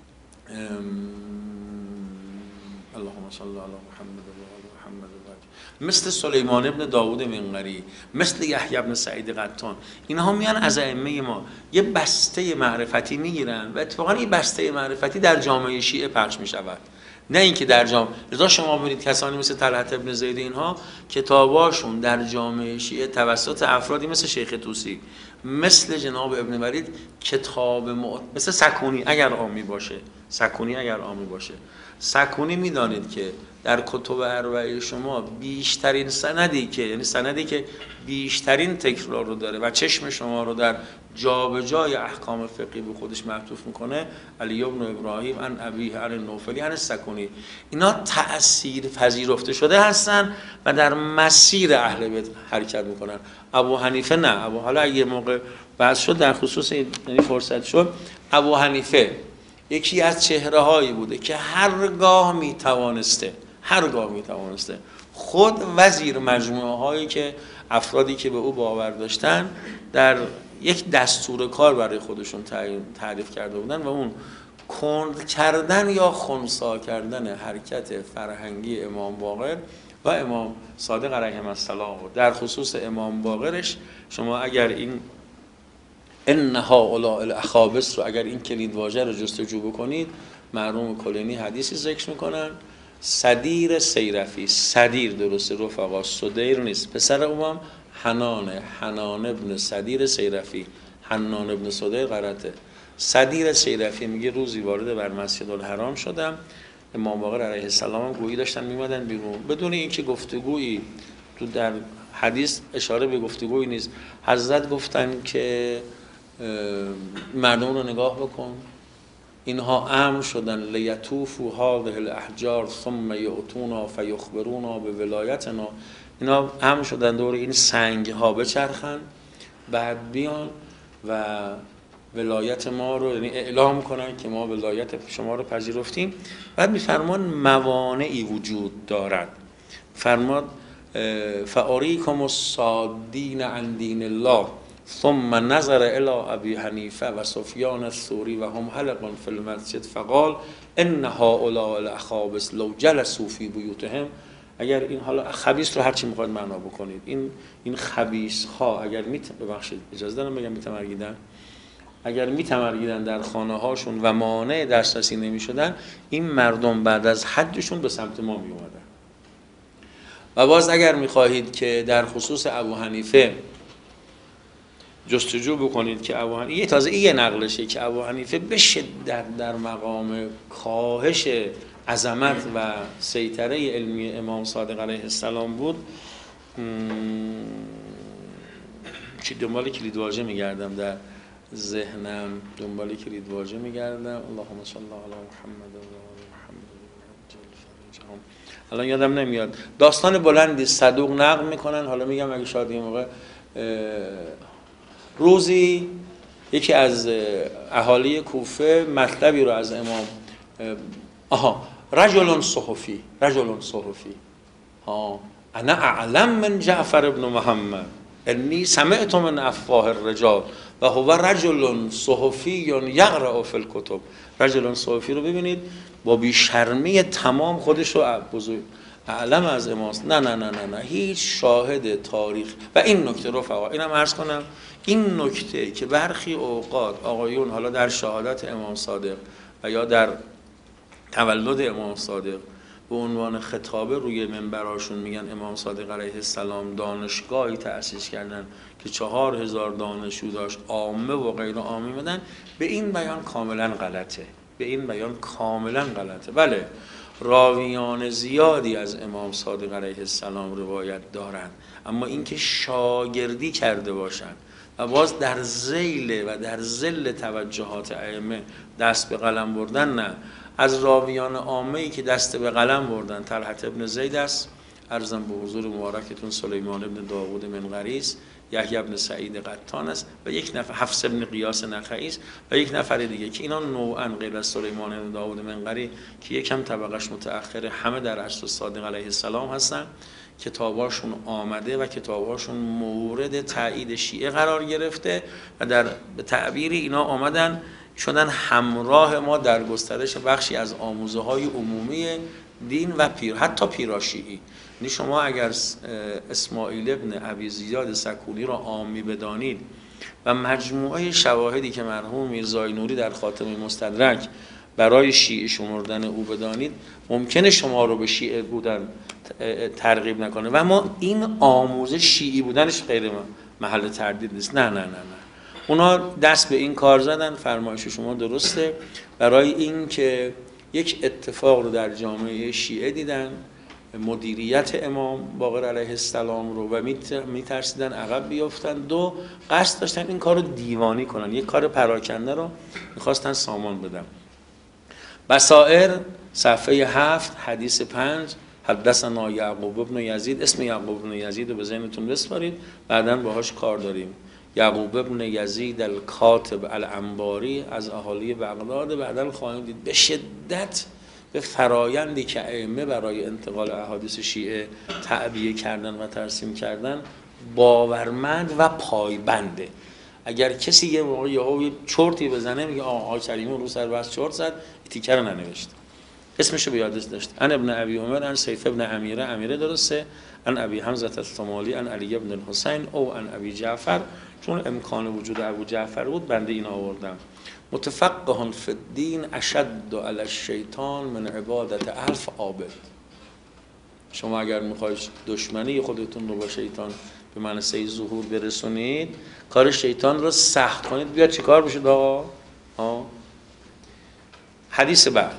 اللهم صل علی محمد و آل محمد و مثل سلیمان ابن داوود منقری، مثل یحیی بن سعید قطان. اینها میان از ائمه ما یه بسته معرفتی میگیرن و اتفاقا این بسته معرفتی در جامعه شیعه پخش میشود، نه اینکه در جامعه. لذا شما ببینید کسانی مثل طلحه ابن زید اینها کتاباشون در جامعه شیعه توسط افرادی مثل شیخ طوسی، مثل جناب ابن ورید کتاب مع... مثل سکونی اگر عامی باشه، سکونی اگر عامی باشه سکونی میدانید که در کتب اربعه شما بیشترین سندی که یعنی سندی که بیشترین تکرار رو داره و چشم شما رو در جابجای احکام فقهی به خودش معطوف میکنه، علی بن ابراهیم عن ابیه عن نوفلی عن سکونی، اینا تأثیر پذیرفته شده هستن و در مسیر اهل بیت حرکت میکنن. ابو حنیفه نه. ابو حالا اگه موقع بحث شد در خصوص یعنی فرصت شد، ابو حنیفه یکی از چهره هایی بوده که هرگاه میتوانسته هرگاه میتوانسته خود وزیر مجموعه هایی که افرادی که به او باور داشتن در یک دستور کار برای خودشون تعریف کرده بودن و اون کند کردن یا خنثی کردن حرکت فرهنگی امام باقر و امام صادق علیهم السلام. در خصوص امام باقرش شما اگر این ان هؤلاء الاخابث رو، اگر این کلید واژه رو جستجو بکنید، مرحوم کلینی حدیثی ذکر میکنن، صدیر سیرفی، صدیر درسته رفقا، صدیر نیست، پسر امام حنانه، حنان ابن صدیر سیرفی، حنان ابن صدیر غلطه، صدیر سیرفی میگه روزی وارد بر مسجد الحرام شدم، امام باقر علیه السلام گویی داشتن میمدن بیرون، بدون اینکه گفتگویی تو در حدیث اشاره به گفتگویی نیست، حضرت گفتن که مردم رو نگاه بکن، اینها امر شدن لیطوفوا هذه الاحجار ثم یؤتونا فیخبرونا به ولایتنا، اینا امر شدن دور این سنگ ها بچرخن، بعد بیان و ولایت ما رو، یعنی اعلام کنن که ما ولایت شما رو پذیرفتیم. بعد میفرمان موانعی وجود دارد، فرماد فاریکم الصادین عن دین الله ثم نظر الى ابی حنیفه و سفیان الثوری و هم حلق فی المسجد فقال ان هؤلاء الاخابث لو جلسوا فی بیوتهم. اگر این حالا خبیث رو هر چی میخواید معنا بکنید، این این خبیث ها اگر می ببخشید اجازه دارم بگم میتمرگیدن، اگر میتمرگیدن در خانه هاشون و مانع دسترسی نمیشدن، این مردم بعد از حجشون به سمت ما می اومدن. و باز اگر میخواهید که در خصوص ابو حنیفه جستجو بکنید که ابو حنیفه، یه تازه این نقلشه که ابو حنیفه به شدت در مقام کاهش عظمت و سیطره علمی امام صادق علیه السلام بود. چی دنبال کلید واژه میگردم در ذهنم، دنبال کلید واژه میگردم، اللهم صل علی محمد و آل محمد. الان یادم نمیاد، داستان بلندی صدوق نقل میکنن، حالا میگم اگه شاید این موقع. روزی یکی از اهالی کوفه مطلبی رو از امام، آها رجل صحفی، رجل صحفی ها انا اعلم من جعفر ابن محمد انی سمعت من افواه الرجال و هو رجل صحفی یقرأ فی الکتب. رجل صحفی رو ببینید با بیشرمی تمام خودش رو بزرگ اعلم از اماست. نه نه نه نه نه هیچ شاهد تاریخ. و این نکته رفقا اینم عرض کنم، این نکته که برخی اوقات آقایون حالا در شهادت امام صادق و یا در تولد امام صادق به عنوان خطابه روی منبراشون میگن امام صادق علیه السلام دانشگاهی تأسیس کردن که چهار هزار دانشجو داشت، عامه و غیر عامه بدن، به این بیان کاملا غلطه، به این بیان کاملا غلطه. بله راویان زیادی از امام صادق علیه السلام روایت دارند، اما اینکه شاگردی کرده باشند و باز در ذیل و در ذل توجهات ائمه دست به قلم بردن، نه. از راویان عامه‌ای که دست به قلم بردن طلحه ابن زید است، عرضم به حضور مبارکتون سلیمان ابن داوود منقری است، یحیی ابن سعید قطان است و یک نفر حفص ابن قیاس نخعی است و یک نفر دیگه که اینا نوعاً غیر از سلیمان ابن داوود منقری که یکم طبقش متأخره، همه در عصر صادق علیه السلام هستن، کتاباشون آمده و کتاباشون مورد تایید شیعه قرار گرفته و در به تعبیر اینا آمدن شدن همراه ما در گسترش بخشی از آموزه های عمومی دین و پیر، حتی پیراشیعی. یعنی شما اگر اسماعیل ابن ابی زیاد سکونی را عامی بدانید و مجموعه شواهدی که مرحوم میرزای نوری در خاتمه مستدرک برای شیعه شمردن او بدانید، ممکنه شما رو به شیعه بودن ترغیب نکنه و ما این آموزش شیعی بودنش غیر محل تردید نیست. نه نه نه نه اونا دست به این کار زدن، فرمایش شما درسته، برای این که یک اتفاق رو در جامعه شیعه دیدن، مدیریت امام باقر علیه السلام رو، و میترسیدن عقب بیافتن. دو، قصد داشتن این کار رو دیوانی کنن، یک کار پراکنده رو میخواستن سامان بدن. بصائر صفحه هفت حدیث پنج، حدثنا یعقوب ابن یزید، اسم یعقوب ابن یزید رو به ذهنتون بسپارید، بعداً باهاش کار داریم. یعقوب ابن یزید الکاتب الانباری از اهالی بغداد، بعداً خواهیم دید به شدت به فرایندی که ائمه برای انتقال احادیث شیعه تعبیه کردن و ترسیم کردن باورمند و پایبنده. اگر کسی یه موقع یهو یه چرتی بزنه میگه آقا آقای کریمی رو سر بس چرت زد، تیکر رو ننوشت، اسمشو به یادش داشت. ان ابن ابی عمر ان سیف ابن امیره، امیره درسته، ان ابی حمزه الثمالی ان علی ابن الحسین او ان ابی جعفر، چون امکان وجود ابو جعفر بود بنده این آوردم. متفقه فی الدین اشد علی الشیطان من عبادت الف عابد. شما اگر میخواید دشمنی خودتون رو با شیطان به معنی سه ظهور برسونید، کار شیطان رو سخت کنید، بیاد چه کار بشید آقا؟ آه. حدیث بعد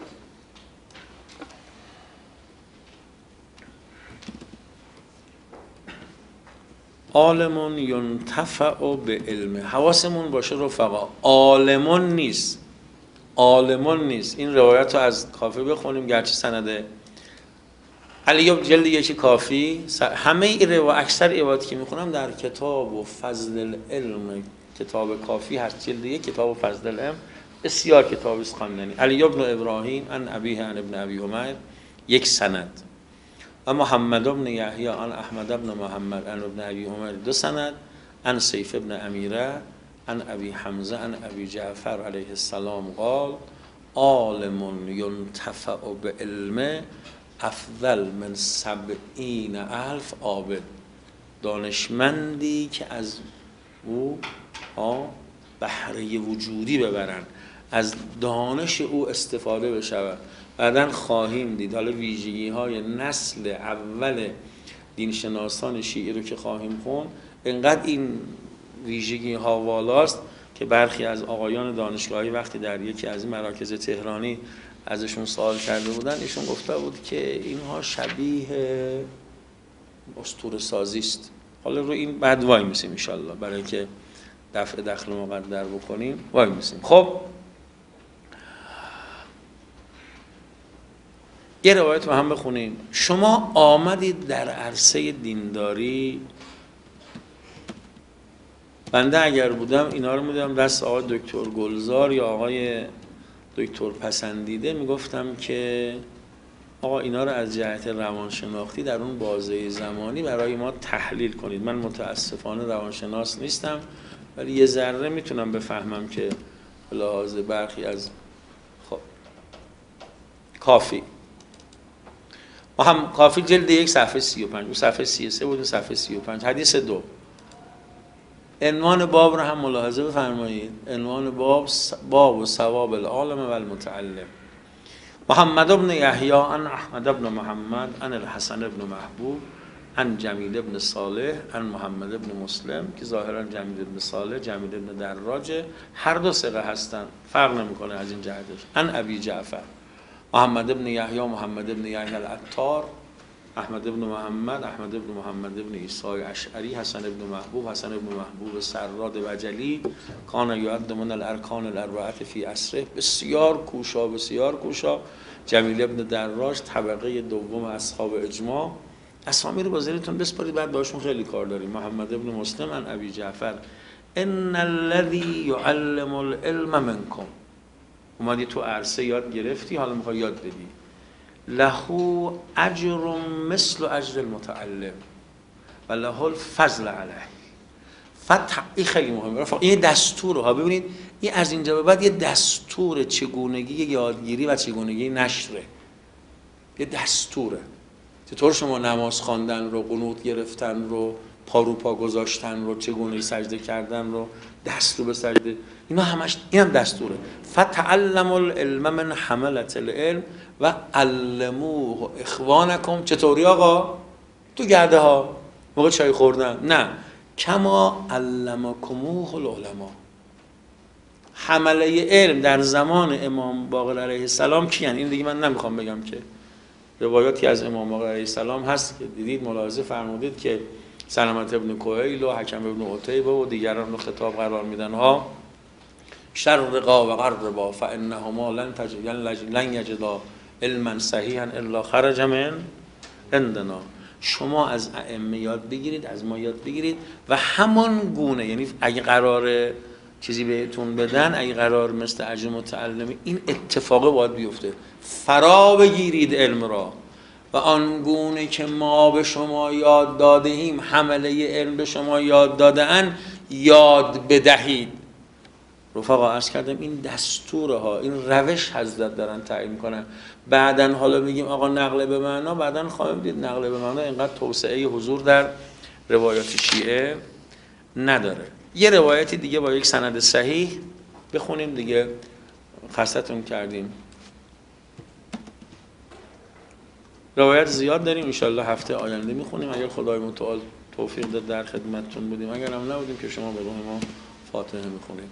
عالمون ینتفع به علمه. حواسمون باشه رفقا، عالمون نیست، عالمون نیست. این روایت رو از کافی بخونیم گرچه سنده علی جلد یکی کافی، همه این روایت اکثر روایاتی که میخونم در کتاب و فضل العلم کتاب کافی هست، جلد یک کتاب و فضل العلم بسیار کتابی است خواندنی. علی ابن ابراهیم ان ابیه ان ابن ابی عمر یک سند، و محمد ابن یحیی ان احمد ابن محمد ان ابن ابی عمر دو سند، ان سیف ابن امیره ان ابی حمزه ان ابی جعفر علیه السلام قال عالم ینتفع به علمه افضل من سبعین الف عابد. دانشمندی که از او بهره وجودی ببرن، از دانش او استفاده بشود. بعدن خواهیم دید حالا ویژگی های نسل اول دینشناسان شیعی رو که خواهیم خون، انقدر این ویژگی ها والاست که برخی از آقایان دانشگاهی وقتی در یکی از این مراکز تهرانی ازشون سوال کرده بودن، ایشون گفته بود که اینها شبیه اسطوره سازی است. حالا رو این بعد وای میسیم ان شاءالله برای که دفع دخل مقدر بکنیم، وای میسیم. خب یه روایت با هم بخونیم. شما آمدید در عرصه دینداری، بنده اگر بودم اینا رو میدم دست آقای دکتر گلزار یا آقای دکتر پسندیده، میگفتم که آقا اینا رو از جهت روانشناختی در اون بازه زمانی برای ما تحلیل کنید. من متاسفانه روانشناس نیستم، ولی یه ذره میتونم بفهمم که لحاظ برخی از خب کافی ما هم کافی جلد یک صفحه سی و پنج، اون صفحه سی و سه بود، صفحه سی و پنج، حدیث دو. عنوان باب رو هم ملاحظه بفرمایید. عنوان باب باب و ثواب العالم و المتعلم. محمد ابن یحیی عن احمد ابن محمد عن الحسن ابن محبوب عن جمیل ابن صالح عن محمد ابن مسلم، که ظاهرا جمیل ابن صالح جمیل ابن دراجه، هر دو ثقه هستن، فرق نمیکنه از این جهتش. عن ابی جعفر محمد ابن یحیی محمد ابن یحیی العطار، احمد ابن محمد احمد ابن محمد ابن عیسی اشعری، حسن ابن محبوب حسن ابن محبوب سراد وجلی، کان یعد من الارکان الاربعه فی عصره، بسیار کوشا بسیار کوشا. جمیل ابن دراج طبقه دوم اصحاب اجماع. اسامی رو با ذهنتون بسپارید، بعد باشون خیلی کار داریم. محمد ابن مسلم عن ابی جعفر ان الذی یعلم العلم منکم، اومدی تو عرصه یاد گرفتی، حالا میخوای یاد بدی، له اجر مثل اجر المتعلم و له الفضل علیه. فتح این خیلی مهمه رفقا، این دستوره ها. ببینید این از اینجا به بعد یه دستور چگونگی یادگیری و چگونگی نشره، یه دستوره. چطور شما نماز خواندن رو، قنوت گرفتن رو، پا رو پا گذاشتن رو، چگونه سجده کردن رو، دست رو به سجده، اینا همش این هم دستوره. فتعلموا العلم من حملة العلم و علموه اخوانکم. چطوری آقا؟ تو گرده ها موقع چای خوردن؟ نه، کما علمکموه العلماء. حمله علم در زمان امام باقر علیه السلام کیان؟ این دیگه من نمیخوام بگم که روایاتی از امام باقر علیه السلام هست که دیدید، ملاحظه فرمودید که سلمت ابن کوهیل و حکم ابن عتیبه و دیگران رو خطاب قرار میدن ها، شرقا و غربا فانهما لن تجد لن یجدا علما صحیحا الا خرج من عندنا. شما از ائمه یاد بگیرید، از ما یاد بگیرید و همان گونه، یعنی اگه قرار چیزی بهتون بدن، اگه قرار مثل اجر متعلمی این اتفاق باید بیفته، فرا بگیرید علم را و آنگونه که ما به شما یاد داده ایم، حمله علم به شما یاد داده ان یاد بدهید. رفقا عرض کردم این دستوره ها، این روش حضرت دارن تعیین میکنن. بعدن حالا میگیم آقا نقل به معنا، بعدن خواهیم دید نقل به معنا اینقدر توسعه حضور در روایات شیعه نداره. یه روایتی دیگه با یک سند صحیح بخونیم دیگه، خستتون کردیم. روایت زیاد داریم، انشالله هفته آینده میخونیم اگر خدای متعال توفیق داد در خدمتتون بودیم، اگر هم نبودیم که شما به روح ما فاتحه میخونید.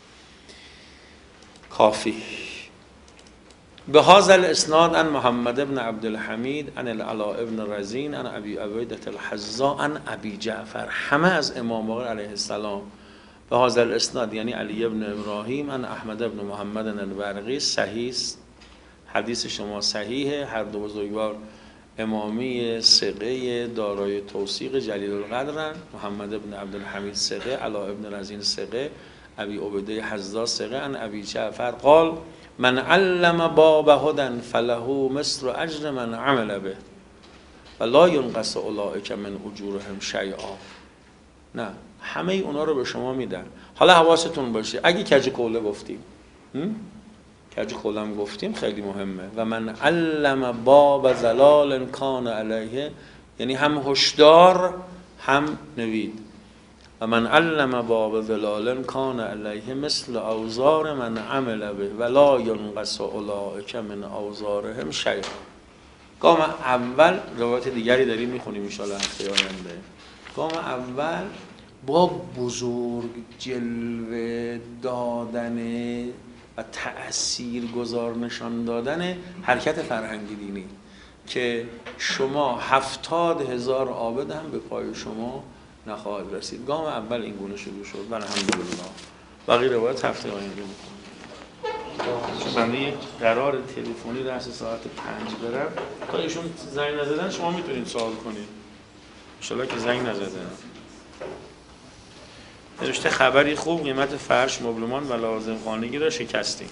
کافی. به هذا الاسناد عن محمد ابن عبد الحمید عن العلاء ابن رزین عن ابی عبیدة الحظاء عن ابی جعفر، همه از امام باقر علیه السلام. به هذا الاسناد یعنی علی ابن ابراهیم عن احمد ابن محمد البرقی، صحیح حدیث شما صحیحه. هر دو بزرگوار امامی ثقه دارای توثیق جلیل القدرن، محمد ابن عبد الحمید ثقه، علاء ابن رزین ثقه، ابی عبیده حظاء ثقه، عن ابی جعفر قال من علم باب هدى فله مثل اجر من عمل به و لا ینقص اولئک من اجورهم شیئا. نه، همه اونا رو به شما میدن. حالا حواستون باشه اگه کج کوله گفتیم، کج کوله هم گفتیم خیلی مهمه. و من علم باب زلال کان علیه، یعنی هم هشدار هم نوید. و من علم باب ظلال کان علیه مثل اوزار من عمل به ولا ینقص اولئک من اوزارهم شیئا. گام اول روایت دیگری داریم میخونیم ان شاء الله هفته آینده. گام اول با بزرگ جلوه دادن و تأثیر گذار نشان دادن حرکت فرهنگی دینی که شما هفتاد هزار عابد هم به پای شما نخواهد رسید. گام اول این گونه شروع شد و الحمدلله. باقی روایت هفته آینده می‌کنم. من یک قرار تلفنی درس ساعت پنج برم، تا ایشون زنگ نزدن شما میتونید سوال کنید. ان شاءالله که زنگ نزدن. نوشته خبری خوب، قیمت فرش، مبلمان و لوازم خانگی را شکستیم.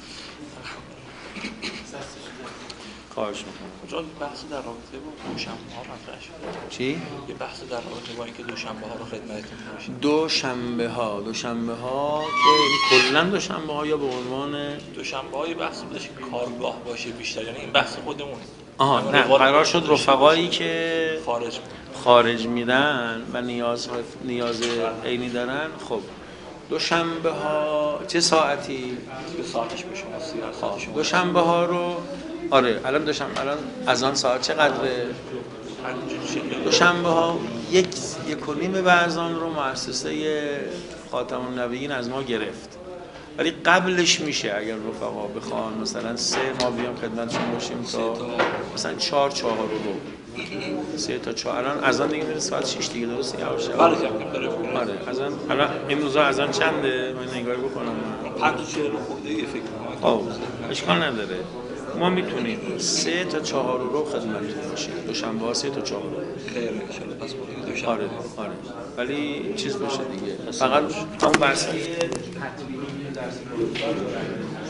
خواهش میکنم. کجا بحث در رابطه با دوشنبه ها مطرح شده؟ چی؟ یه بحث در رابطه با اینکه دوشنبه ها رو خدمتتون باشیم. دوشنبه ها، دوشنبه ها که کلا دوشنبه ها یا به عنوان دوشنبه های بحث بودش که کارگاه باشه بیشتر، یعنی این بحث خودمونه. آها نه، قرار شد رفقایی که خارج خارج میرن و نیاز نیاز عینی دارن. خب دوشنبه ها چه ساعتی؟ به ساعتش به شما سیاست شما. دوشنبه ها رو آره الان دوشنبه الان از آن ساعت چقدره؟ دوشنبه ها یک یک و نیم بعضان رو مؤسسه خاتم النبیین از ما گرفت، ولی قبلش میشه اگر رفقا بخوان مثلا سه ما بیام خدمتشون باشیم تا مثلا چهار چهار و رو سه تا چهار. الان از آن دیگه میره ساعت شش دیگه، درسته؟ یواش بله کم داره بکنم. آره از آن الان این روزا از آن چنده؟ من نگاهی بکنم. پنج و چهل خورده یه فکر کنم. خب اشکال نداره، ما میتونیم سه تا چهار رو خدمتتون باشیم. دوشنبه ها سه تا چهار رو. خیر ان شاء الله. پس خودی دوشنبه. آره آره ولی چیز باشه دیگه، فقط اون بحثی تطبیقی درس